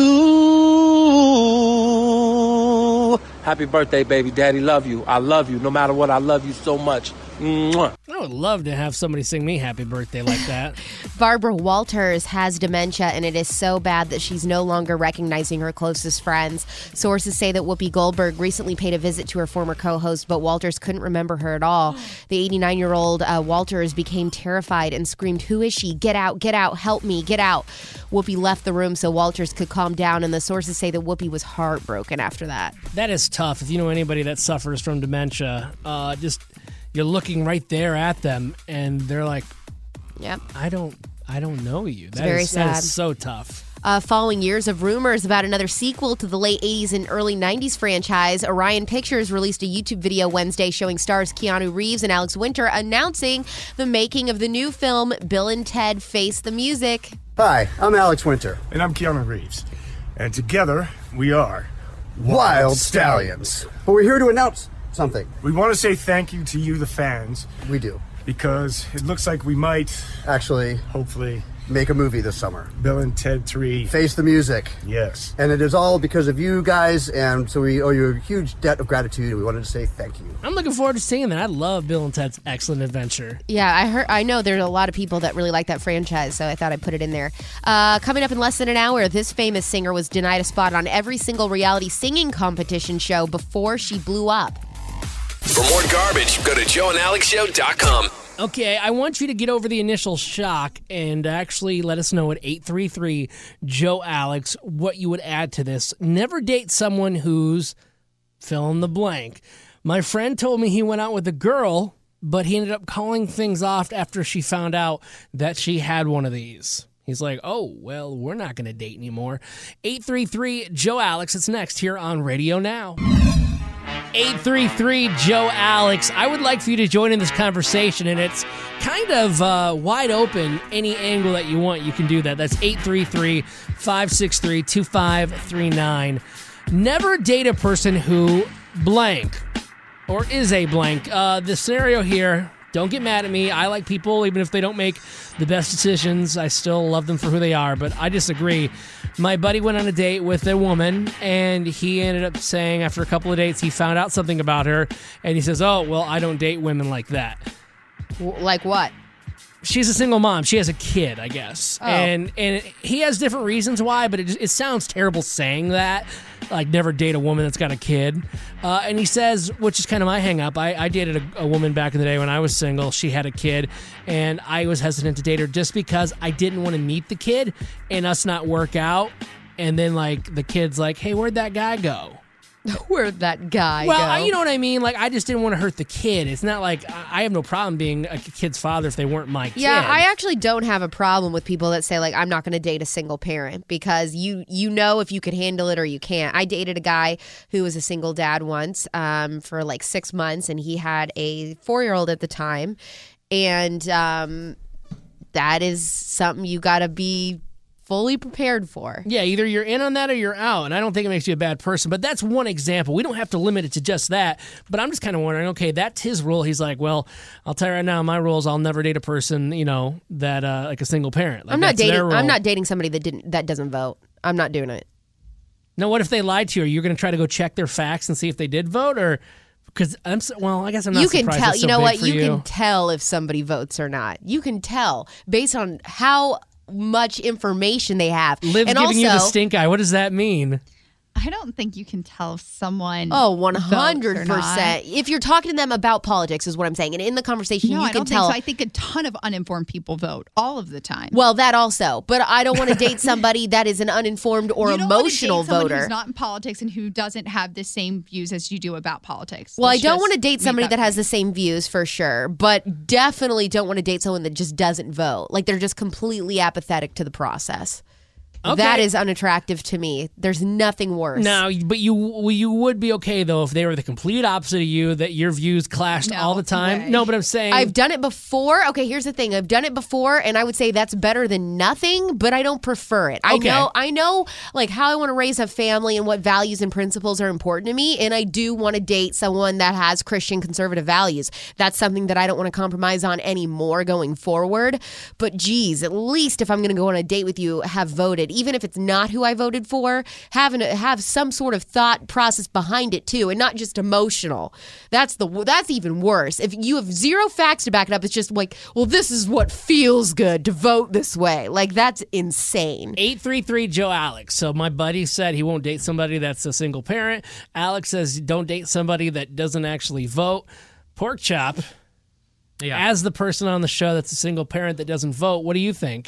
you. Happy birthday, baby. Daddy love you. I love you. No matter what, I love you so much. Mwah. I would love to have somebody sing me happy birthday like that. Barbara Walters has dementia, and it is so bad that she's no longer recognizing her closest friends. Sources say that Whoopi Goldberg recently paid a visit to her former co-host, but Walters couldn't remember her at all. The eighty-nine-year-old uh, Walters became terrified and screamed, "Who is she? Get out, get out, help me, get out." Whoopi left the room so Walters could calm down, and the sources say that Whoopi was heartbroken after that. That is tough. If you know anybody that suffers from dementia, uh, just... you're looking right there at them, and they're like, "Yep, I don't, I don't know you." That it's very is, sad. That is so tough. Uh, following years of rumors about another sequel to the late eighties and early nineties franchise, Orion Pictures released a YouTube video Wednesday showing stars Keanu Reeves and Alex Winter announcing the making of the new film Bill and Ted Face the Music. Hi, I'm Alex Winter. And I'm Keanu Reeves. And together, we are Wild, Wild Stallions. Stallions. But we're here to announce something. We want to say thank you to you, the fans. We do. Because it looks like we might... actually... hopefully... make a movie this summer. Bill and Ted three. Face the Music. Yes. And it is all because of you guys, and so we owe you a huge debt of gratitude, and we wanted to say thank you. I'm looking forward to seeing that. I love Bill and Ted's Excellent Adventure. Yeah, I heard. I know there's a lot of people that really like that franchise, so I thought I'd put it in there. Uh, coming up in less than an hour, this famous singer was denied a spot on every single reality singing competition show before she blew up. For more garbage, go to joe and alex show dot com. Okay, I want you to get over the initial shock and actually let us know at eight three three, Joe Alex what you would add to this. Never date someone who's fill in the blank. My friend told me he went out with a girl, but he ended up calling things off after she found out that she had one of these. He's like, oh, well, we're not going to date anymore. eight three three, Joe Alex. It's next here on Radio Now. eight three three, Joe Alex. I would like for you to join in this conversation, and it's kind of uh, wide open. Any angle that you want, you can do that. That's eight three three, five six three, two five three nine. Never date a person who blank or is a blank. Uh, the scenario here, don't get mad at me. I like people, even if they don't make the best decisions. I still love them for who they are, but I disagree. My buddy went on a date with a woman, and he ended up saying after a couple of dates, he found out something about her, and he says, oh, well, I don't date women like that. Like what? She's a single mom. She has a kid, I guess. Oh. And and he has different reasons why, but it, it sounds terrible saying that. Like, never date a woman that's got a kid. Uh, and he says, which is kind of my hang up, I, I dated a, a woman back in the day when I was single. She had a kid, and I was hesitant to date her just because I didn't want to meet the kid and us not work out. And then, like, the kid's like, hey, where'd that guy go? Where'd that guy well, go? I, you know what I mean? Like, I just didn't want to hurt the kid. It's not like I I have no problem being a kid's father if they weren't my kid. Yeah, I actually don't have a problem with people that say, like, I'm not going to date a single parent because you you know if you could handle it or you can't. I dated a guy who was a single dad once um, for like six months, and he had a four-year-old at the time. And um, that is something you got to be fully prepared for. Yeah, either you're in on that or you're out, and I don't think it makes you a bad person, but that's one example. We don't have to limit it to just that, but I'm just kind of wondering, okay, that's his rule. He's like, well, I'll tell you right now, my rule is I'll never date a person, you know, that, uh, like a single parent. Like, I'm not that's their dating. rule. I'm not dating somebody that didn't that doesn't vote. I'm not doing it. Now, what if they lied to you? Are you going to try to go check their facts and see if they did vote, or because I'm so, well, I guess I'm not. You can surprised tell. it's You so know big what? for You, you can tell if somebody votes or not. You can tell based on how much information they have. Liv's and giving also, you the stink eye. What does that mean? I I don't think you can tell if someone. Oh, one hundred votes or not. percent. If you're talking to them about politics, is what I'm saying. And in the conversation, No, you I can don't tell. think so. I think a ton of uninformed people vote all of the time. Well, that also. But I don't want to date somebody that is an uninformed or you don't wanna emotional date someone voter. who's not in politics and who doesn't have the same views as you do about politics. Well, Let's I don't just want to date make somebody that, that has the same views for sure, but definitely don't want to date someone that just doesn't vote. Like they're just completely apathetic to the process. Okay. That is unattractive to me. There's nothing worse. Now, but you well, you would be okay though if they were the complete opposite of you, that your views clashed No all the time. way. No, but I'm saying I've done it before. Okay, here's the thing. I've done it before, and I would say that's better than nothing, but I don't prefer it. I Okay. know I know like how I want to raise a family and what values and principles are important to me, and I do want to date someone that has Christian conservative values. That's something that I don't want to compromise on anymore going forward. But geez, at least if I'm going to go on a date with you, have voted. Even if it's not who I voted for, having to have some sort of thought process behind it too, and not just emotional. That's the that's even worse. If you have zero facts to back it up, it's just like, well, this is what feels good to vote this way. Like that's insane. eight three three Joe Alex. So my buddy said he won't date somebody that's a single parent. Alex says don't date somebody that doesn't actually vote. Pork Chop. Yeah. As the person on the show that's a single parent that doesn't vote, what do you think?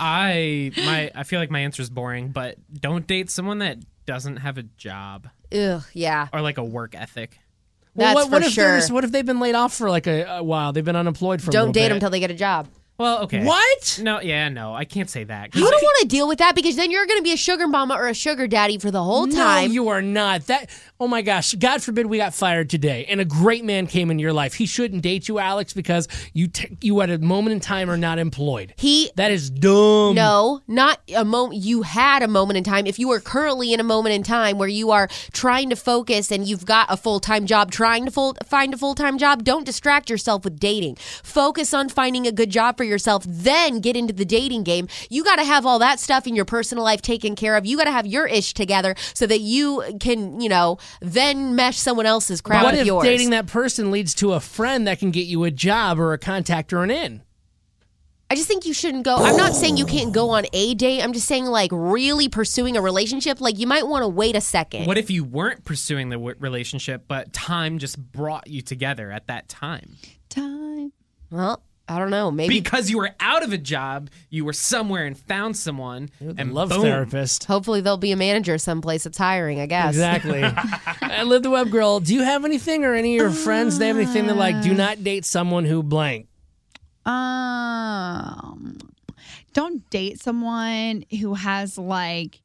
I my I feel like my answer is boring, but don't date someone that doesn't have a job. Ugh, yeah. Or like a work ethic. Well, That's what, what for if they're- sure. What if they've been laid off for like a, a while? They've been unemployed for a Don't little date bit. them until they get a job. Well, okay. What? No, yeah, no, I can't say that. 'Cause You don't want to deal with that because then you're going to be a sugar mama or a sugar daddy for the whole time. No, you are not. That. Oh my gosh! God forbid we got fired today, and a great man came in your life. He shouldn't date you, Alex, because you t- you at a moment in time are not employed. He that is dumb. No, not a moment. You had a moment in time. If you are currently in a moment in time where you are trying to focus and you've got a full time job, trying to full, find a full time job, don't distract yourself with dating. Focus on finding a good job for yourself. Then get into the dating game. You got to have all that stuff in your personal life taken care of. You got to have your ish together so that you can, you know, then mesh someone else's crap What with if yours. dating that person leads to a friend that can get you a job or a contact or an in? I just think you shouldn't go. I'm not saying you can't go on a date. I'm just saying, like, really pursuing a relationship, like, you might want to wait a second. What if you weren't pursuing the w- relationship, but time just brought you together at that time? Time. Well, I don't know. Maybe because you were out of a job, you were somewhere and found someone. And love boom. therapist. Hopefully they'll be a manager someplace that's hiring, I guess. Exactly. I live the web girl. Do you have anything or any of your friends, they have anything that like, do not date someone who blank? Um, don't date someone who has like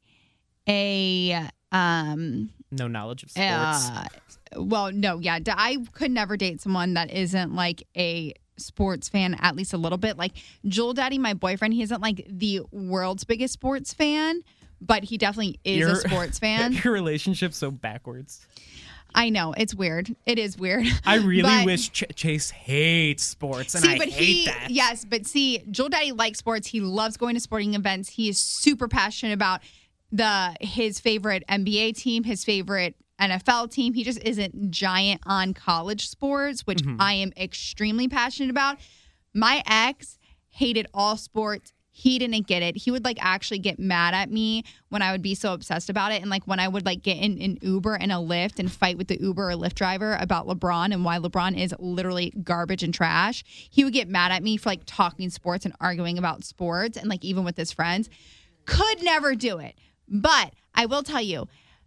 a um No knowledge of sports. uh, well, no, yeah, d- I could never date someone that isn't like a sports fan, at least a little bit. Like Joel Daddy, my boyfriend, he isn't like the world's biggest sports fan, but he definitely is Your- a sports fan. Your relationship's so backwards. I know, it's weird. It is weird. I really But- wish Ch- Chase hates sports, and see, I but hate he, that. yes, but see, Joel Daddy likes sports. He loves going to sporting events. He is super passionate about the his favorite N B A team, his favorite N F L team. He just isn't giant on college sports, which Mhm. I am extremely passionate about. My ex hated all sports. He didn't get it. He would like actually get mad at me when I would be so obsessed about it. And like when I would like get in an Uber and a Lyft and fight with the Uber or Lyft driver about LeBron and why LeBron is literally garbage and trash, he would get mad at me for like talking sports and arguing about sports and like even with his friends. Could never do it. But I will tell you,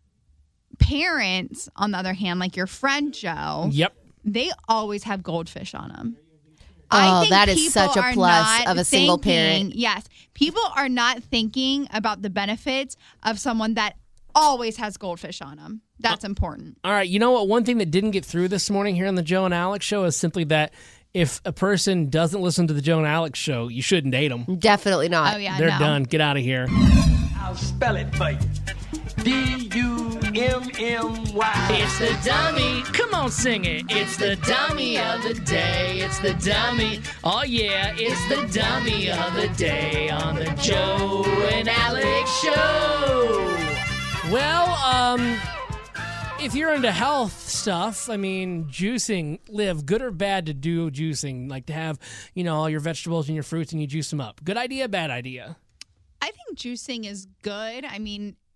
parents, on the other hand, like your friend Joe, Yep. they always have goldfish on them. Oh, that is people such a are plus not of a single thinking- parent. Yes. People are not thinking about the benefits of someone that always has goldfish on them. That's important. All right, you know what? One thing that didn't get through this morning here on the Joe and Alex show is simply that if a person doesn't listen to the Joe and Alex show, you shouldn't date them. Definitely not. Oh, yeah, They're no. done. Get out of here. I'll spell it for you. D U M M Y. It's the dummy. Come on, sing it. It's the dummy of the day. It's the dummy. Oh, yeah. It's the dummy of the day on the Joe and Alex show. Well, um, if you're into health stuff, I mean, juicing, Liv, good or bad to do juicing? Like to have, you know, all your vegetables and your fruits and you juice them up. Good idea, bad idea? I think juicing is good. I mean,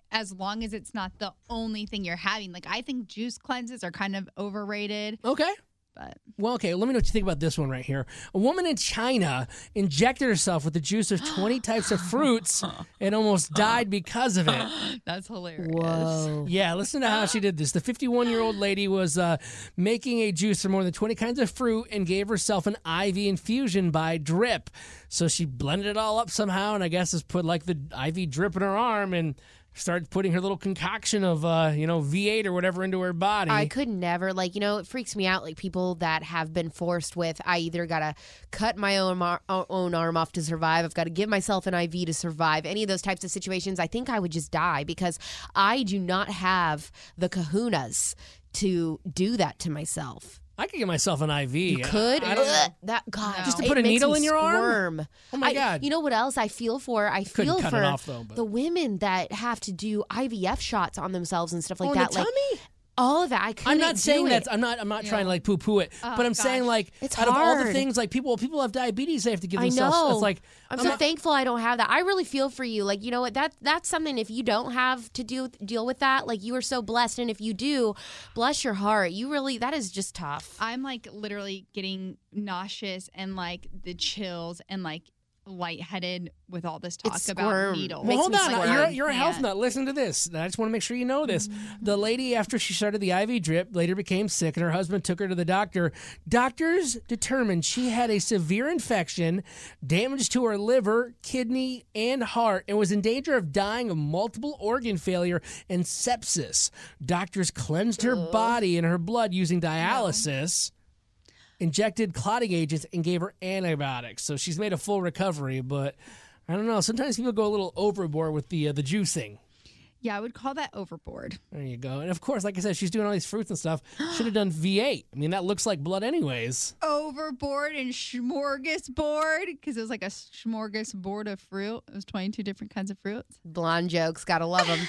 as long as it's not the only thing you're having. Like, I think juice cleanses are kind of overrated. Okay. But Well, okay, let me know what you think about this one right here. A woman in China injected herself with the juice of twenty types of fruits and almost died because of it. That's hilarious. Whoa. Yeah, listen to how she did this. The fifty-one-year-old lady was uh, making a juice from more than twenty kinds of fruit and gave herself an I V infusion by drip. So she blended it all up somehow and I guess has put like the I V drip in her arm and started putting her little concoction of, uh, you know, V eight or whatever into her body. I could never, like, you know, it freaks me out, like, people that have been forced with, I either got to cut my own, mar- own arm off to survive, I've got to give myself an I V to survive, any of those types of situations, I think I would just die because I do not have the kahunas to do that to myself. I could give myself an I V. You could? I, I don't know. Ugh, that God, Just to it put a makes needle me in your arm? squirm. Oh my I- God. You know what else I feel for? I Couldn't feel cut for it off, though, but- the women that have to do I V F shots on themselves and stuff like Oh, in that. the Like tummy? all of that. I couldn't I'm not do saying it. that. I'm not. I'm not trying to like poo-poo it. Oh, but I'm saying gosh. like, It's out of all the hard. things, like people, people have diabetes, they have to give I themselves. know. It's like I'm, I'm so not- thankful I don't have that. I really feel for you. Like, you know what? That that's something. If you don't have to deal deal with that, like you are so blessed. And if you do, bless your heart. You really that is just tough. I'm like literally getting nauseous and like the chills and like lightheaded with all this talk It's about squirm. needles. Well, hold on. Squirm. You're, you're a health Yeah. nut. Listen to this. I just want to make sure you know this. The lady, after she started the I V drip, later became sick, and her husband took her to the doctor. Doctors determined she had a severe infection, damage to her liver, kidney, and heart, and was in danger of dying of multiple organ failure and sepsis. Doctors cleansed her body and her blood using dialysis. Injected clotting agents and gave her antibiotics. So she's made a full recovery, but I don't know. Sometimes people go a little overboard with the uh, the juicing. Yeah, I would call that overboard. There you go. And of course, like I said, she's doing all these fruits and stuff. Should have done V eight. I mean, that looks like blood anyways. Overboard and smorgasbord because it was like a smorgasbord of fruit. It was twenty-two different kinds of fruits. Blonde jokes, gotta love them.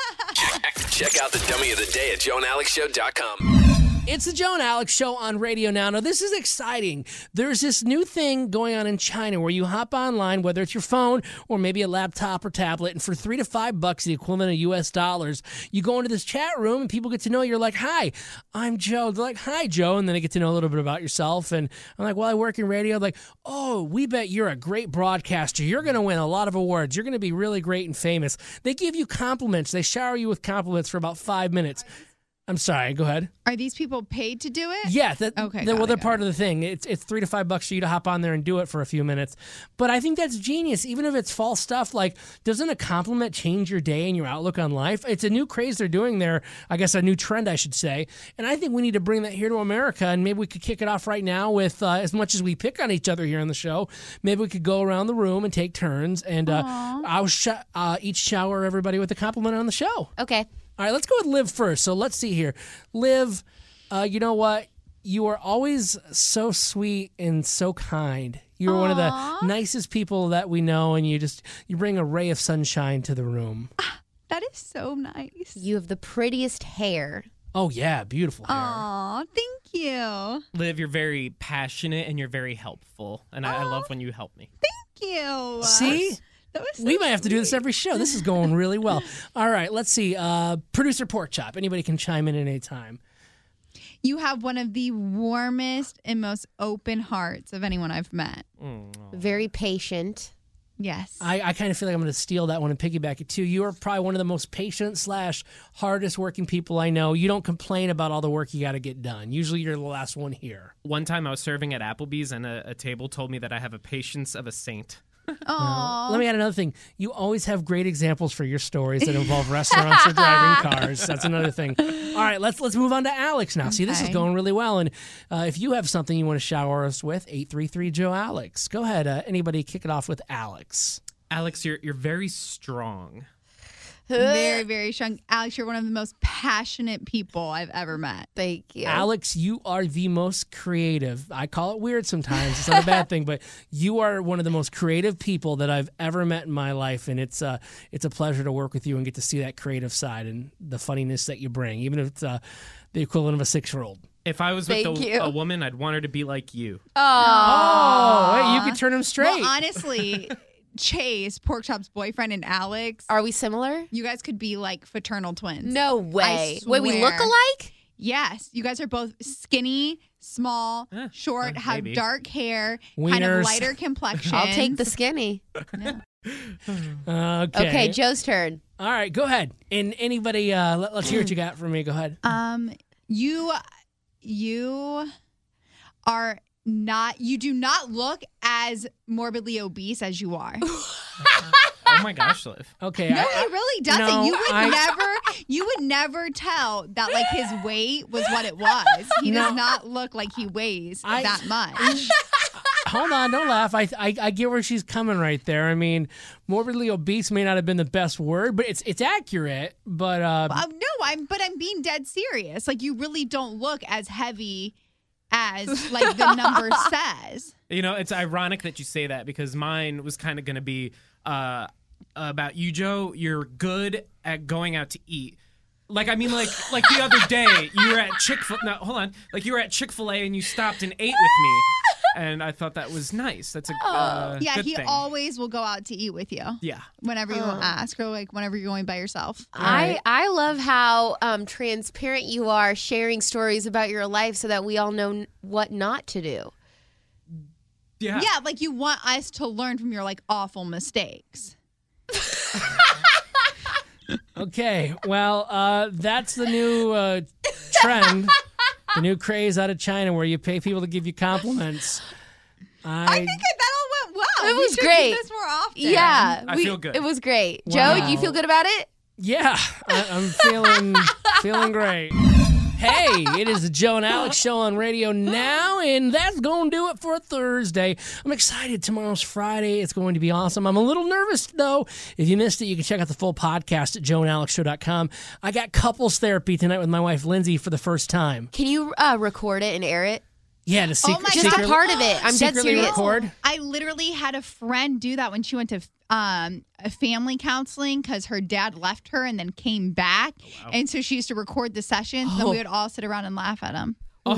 Check out the dummy of the day at joe and alex show dot com. It's the Joe and Alex Show on Radio Now. Now, this is exciting. There's this new thing going on in China where you hop online, whether it's your phone or maybe a laptop or tablet, and for three to five bucks, the equivalent of U S dollars, you go into this chat room and people get to know you. You're like, hi, I'm Joe. They're like, hi, Joe. And then they get to know a little bit about yourself. And I'm like, well, I work in radio. They're like, oh, we bet you're a great broadcaster. You're going to win a lot of awards. You're going to be really great and famous. They give you compliments. They shower you with compliments for about five minutes. I'm sorry. Go ahead. Are these people paid to do it? Yeah. That, Okay, that- got well, it, they're got part of the thing. It's it's three to five bucks for you to hop on there and do it for a few minutes. But I think that's genius. Even if it's false stuff, like, doesn't a compliment change your day and your outlook on life? It's a new craze they're doing there. I guess a new trend, I should say. And I think we need to bring that here to America. And maybe we could kick it off right now with, uh, as much as we pick on each other here on the show, maybe we could go around the room and take turns. And uh, I'll sh- uh, each shower everybody with a compliment on the show. Okay. All right, let's go with Liv first. So let's see here. Liv, uh, you know what? You are always so sweet and so kind. You're one of the nicest people that we know, and you just you bring a ray of sunshine to the room. That is so nice. You have the prettiest hair. Oh, yeah, beautiful hair. Aw, thank you. Liv, you're very passionate and you're very helpful. And I, I love when you help me. Thank you. See? That was so We might have to do this sweet. every show. This is going really well. All right, let's see. Uh, Producer Porkchop. Anybody can chime in at any time. You have one of the warmest and most open hearts of anyone I've met. Very patient. Yes. I, I kind of feel like I'm going to steal that one and piggyback it too. You are probably one of the most patient slash hardest working people I know. You don't complain about all the work you got to get done. Usually you're the last one here. One time I was serving at Applebee's and a, a table told me that I have a patience of a saint. Aww. Let me add another thing. You always have great examples for your stories that involve restaurants or driving cars. That's another thing. All right, let's let's move on to Alex now. See, this is Okay. going really well. And uh, if you have something you want to shower us with, eight three three Joe Alex. Go ahead. Uh, anybody kick it off with Alex. Alex, you're you're very strong. Very, very strong. Alex, you're one of the most passionate people I've ever met. Thank you. Alex, you are the most creative. I call it weird sometimes. It's not a bad thing, but you are one of the most creative people that I've ever met in my life, and it's uh, it's a pleasure to work with you and get to see that creative side and the funniness that you bring, even if it's uh, the equivalent of a six-year-old. If I was Thank with you. a, a woman, I'd want her to be like you. Oh, wait, you could turn him straight. Well, honestly, Chase, Porkchop's boyfriend, and Alex. Are we similar? You guys could be like fraternal twins. No way. I Wait, we look swear. alike? Yes. You guys are both skinny, small, Eh, short, uh, have maybe. dark hair, kind Wieners. of lighter complexion. I'll take the skinny. Okay. Okay, Joe's turn. All right, go ahead. And anybody, uh, let, let's hear what you got for me. Go ahead. Um, you, you are not. You do not look as morbidly obese as you are. Oh my gosh, Liv. Okay. No, I, he really doesn't. no, you would I- never. You would never tell that like his weight was what it was. He No. does not look like he weighs I- that much. Hold on, don't laugh. I, I I get where she's coming right there. I mean, morbidly obese may not have been the best word, but it's it's accurate. But uh, Um, no, I'm. But I'm being dead serious. Like you really don't look as heavy as like the number says. You know, it's ironic that you say that because mine was kind of going to be uh, about you, Joe. You're good at going out to eat. Like, I mean, like like the other day, you were at Chick-fil-A. No, hold on. Like, you were at Chick-fil-A and you stopped and ate with me. And I thought that was nice. That's a uh, yeah, good he thing. always will go out to eat with you. Yeah. Whenever you Oh. ask, or like whenever you're going by yourself. I, I love how um, transparent you are sharing stories about your life so that we all know n- what not to do. Yeah. Yeah, like you want us to learn from your like awful mistakes. okay. Well, uh, that's the new uh, trend, the new craze out of China where you pay people to give you compliments. I, I think that all went well. It We was should do great. this more often. Yeah. I we- feel good. It was great. Wow. Joe, do you feel good about it? yeah, I, I'm feeling feeling great. Hey, it is the Joe and Alex show on radio now, and that's going to do it for Thursday. I'm excited. Tomorrow's Friday. It's going to be awesome. I'm a little nervous, though. If you missed it, you can check out the full podcast at joe and alex show dot com. I got couples therapy tonight with my wife, Lindsay, for the first time. Can you uh, record it and air it? Yeah, to secret, my Just secret, a part of it. I'm dead secretly serious. record. I literally had a friend do that when she went to um, a family counseling because her dad left her and then came back. wow. And so she used to record the sessions, and then Oh. we would all sit around and laugh at him.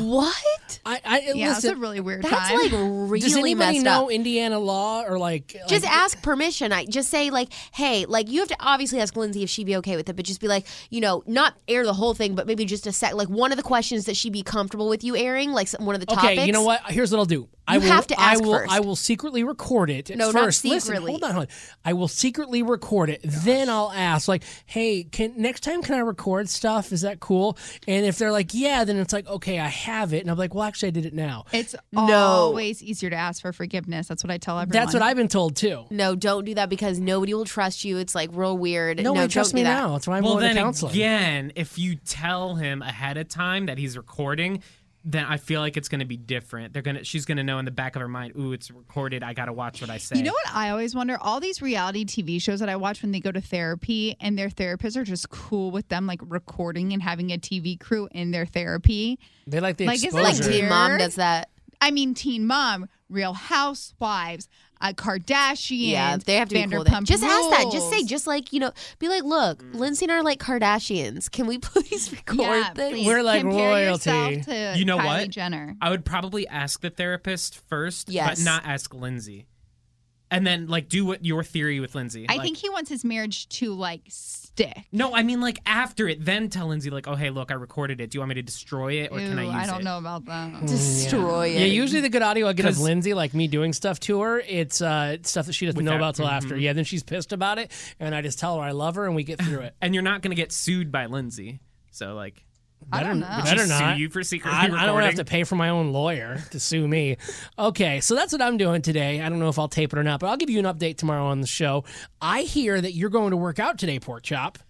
What? I, I Yeah, listen, it's a really weird That's time. like really does anybody messed know up. Indiana law or like? Just like, ask permission. I just say like, hey, like you have to obviously ask Lindsay if she'd be okay with it, but just be like, you know, not air the whole thing, but maybe just a sec, like one of the questions that she'd be comfortable with you airing, like some- one of the Okay, topics. you know what? Here's what I'll do. I You will, have to ask I will, first. I will secretly record it No, not first. Listen, secretly. hold on, hold on. I will secretly record it. Then I'll ask, like, hey, can next time can I record stuff? Is that cool? And if they're like, yeah, then it's like, okay, I have it. And I'm like, well, actually, I did it now. It's No. always easier to ask for forgiveness. That's what I tell everyone. That's what I've been told too. No, don't do that because nobody will trust you. It's like real weird. Nobody no, trusts don't me do that. now. That's why I'm Well, going then to counseling. again, if you tell him ahead of time that he's recording, then I feel like it's going to be different. They're gonna, she's gonna know in the back of her mind, ooh, it's recorded. I gotta watch what I say. You know what I always wonder? All these reality T V shows that I watch when they go to therapy and their therapists are just cool with them like recording and having a T V crew in their therapy. They like the Like, isn't exposure. that Like Teen Mom Weird. does that. I mean, Teen Mom, Real Housewives, uh, Kardashians. Yeah, they have to be cool. with Vanderpump it. Just ask that. Just say, Rules. just like, you know, be like, look, Lindsay and I are like Kardashians. Can we please record Yeah, this? please We're like compare royalty. yourself to You know Kylie what? Jenner. I would probably ask the therapist first, Yes. but not ask Lindsay. And then, like, do what your theory with Lindsay. I Like- think he wants his marriage to like stick. No, I mean, like, after it, then tell Lindsay, like, oh, hey, look, I recorded it. Do you want me to destroy it, or can I Ew, use I don't it? know about that. Destroy Yeah, it. usually the good audio I get of 'Cause- Lindsay, like me doing stuff to her, it's uh, stuff that she doesn't know Without- about till after. mhm. Yeah, then she's pissed about it, and I just tell her I love her, and we get through it. And you're not going to get sued by Lindsay. So, like, I Better, don't know. would better she not. sue you for secretly I, recording? I don't have to pay for my own lawyer to sue me. Okay, so that's what I'm doing today. I don't know if I'll tape it or not, but I'll give you an update tomorrow on the show. I hear that you're going to work out today, Pork Chop.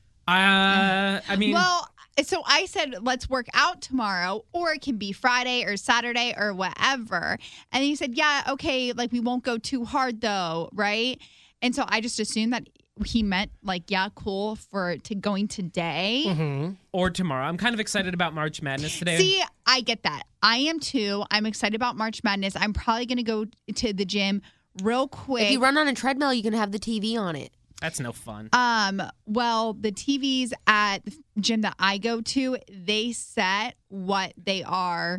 Uh, I mean, Well, so I said, let's work out tomorrow, or it can be Friday or Saturday or whatever. And he said, yeah, okay, like we won't go too hard though, right? And so I just assumed that he meant like, yeah, cool for to going today. Mm-hmm. or tomorrow. I'm kind of excited about March Madness today. See, I get that. I am too. I'm excited about March Madness. I'm probably going to go to the gym real quick. If you run on a treadmill, you can have the T V on it. That's no fun. Um, well, the T Vs at the gym that I go to, they set what they are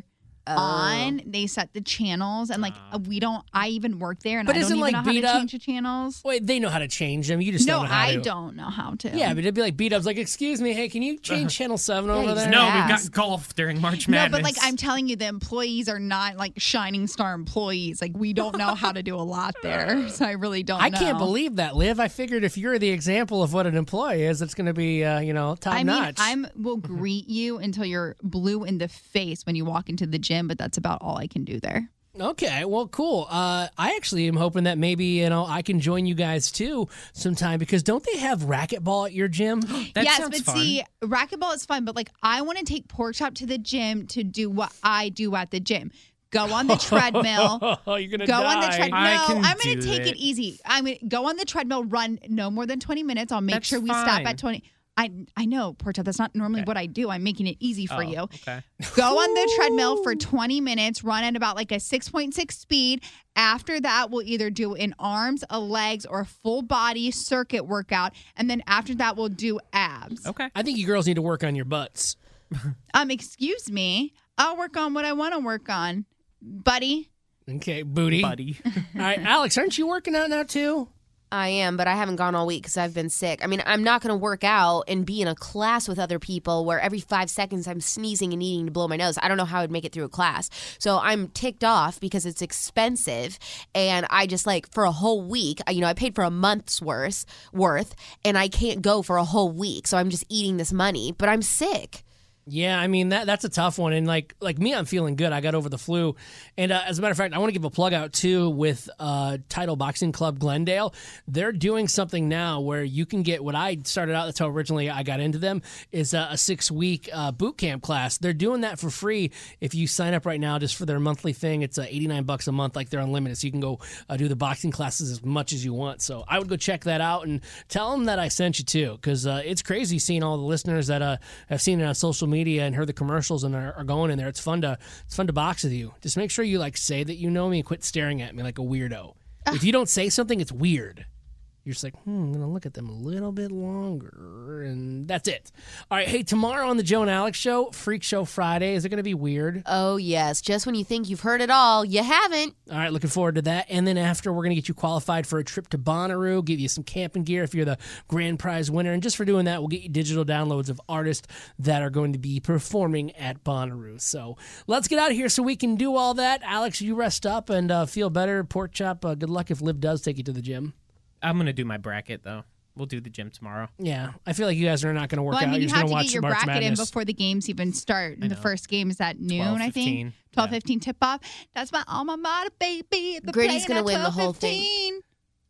on, they set the channels, and like we don't. I even work there, and But I don't isn't, even like, know how to beat up- change the channels. Wait, they know how to change them. You just No, don't know how I to. don't know how to. Yeah, but it'd be like beat ups. Like, excuse me, hey, can you change channel seven over there? No, we've got golf during March No, Madness. but like I'm telling you, the employees are not like shining star employees. Like we don't know how to do a lot there, so I really don't. I know. can't believe that, Liv. I figured if you're the example of what an employee is, it's going to be, uh, you know, top I mean, notch. I'm will greet you until you're blue in the face when you walk into the gym, but that's about all I can do there. Okay, well, cool. Uh, I actually am hoping that maybe, you know, I can join you guys too sometime, because don't they have racquetball at your gym? yes, but see, racquetball is fun, but like I want to take Pork Chop to the gym to do what I do at the gym. Go on the treadmill. Oh, you're gonna go on the die. treadmill. I No, can I'm going do to take it. it easy. I'm going to go on the treadmill, run no more than twenty minutes. I'll make That's sure we stop fine. at twenty. I I know, Pork Chop, that's not normally what I do. I'm making it easy for Oh, you. Okay. Go on the treadmill for twenty minutes, run at about like a six point six speed. After that, we'll either do an arms, a legs, or a full body circuit workout. And then after that, we'll do abs. Okay. I think you girls need to work on your butts. Um, excuse me. I'll work on what I want to work on, buddy. Okay, booty. Buddy. All right, Alex, aren't you working out now too? I am, but I haven't gone all week because I've been sick. I mean, I'm not going to work out and be in a class with other people where every five seconds I'm sneezing and needing to blow my nose. I don't know how I'd make it through a class. So I'm ticked off because it's expensive. And I just like for a whole week, you know, I paid for a month's worth, worth and I can't go for a whole week. So I'm just eating this money, but I'm sick. Yeah, I mean that that's a tough one, and like like me, I'm feeling good. I got over the flu, and uh, as a matter of fact, I want to give a plug out too with uh, Title Boxing Club Glendale. They're doing something now where you can get what I started out. That's how originally I got into them is a, a six week uh, boot camp class. They're doing that for free if you sign up right now, just for their monthly thing. It's uh, eighty-nine bucks a month, like they're unlimited, so you can go uh, do the boxing classes as much as you want. So I would go check that out and tell them that I sent you too, because uh, it's crazy seeing all the listeners that uh, have seen it on social media. Media and heard the commercials and are, are going in there. It's fun to it's fun to box with you. Just make sure you like say that you know me and quit staring at me like a weirdo. If you don't say something, it's weird. You're just like, hmm, I'm going to look at them a little bit longer, and that's it. All right, hey, tomorrow on the Joe and Alex Show, Freak Show Friday, is it going to be weird? Oh, yes. Just when you think you've heard it all, you haven't. All right, looking forward to that. And then after, we're going to get you qualified for a trip to Bonnaroo, give you some camping gear if you're the grand prize winner. And just for doing that, we'll get you digital downloads of artists that are going to be performing at Bonnaroo. So let's get out of here so we can do all that. Alex, you rest up and uh, feel better. Pork Chop, uh, good luck if Liv does take you to the gym. I'm going to do my bracket, though. We'll do the gym tomorrow. Yeah, I feel like you guys are not going to work Well, I out. mean, You're you just have going to watch get your March bracket Madness. in before the games even start. And the first game is at noon, I think. fifteen. twelve fifteen tip off. That's my alma mater, baby. They're Grady's playing gonna at win the whole twelve fifteen.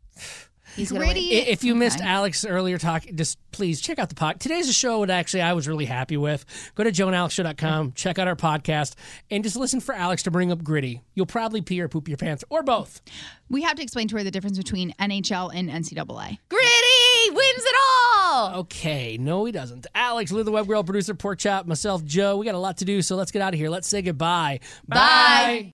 He's gonna win. Gritty. I- If you missed Okay. Alex earlier talk, just please check out the pod. Today's a show that actually I was really happy with. Go to joe and alex show dot com, check out our podcast, and just listen for Alex to bring up Gritty. You'll probably pee or poop your pants, or both. We have to explain to her the difference between N H L and N C double A. Gritty wins it all. Okay, no, he doesn't. Alex, Lou the Web Girl, producer, Pork Chop, myself, Joe. We got a lot to do, so let's get out of here. Let's say goodbye. Bye.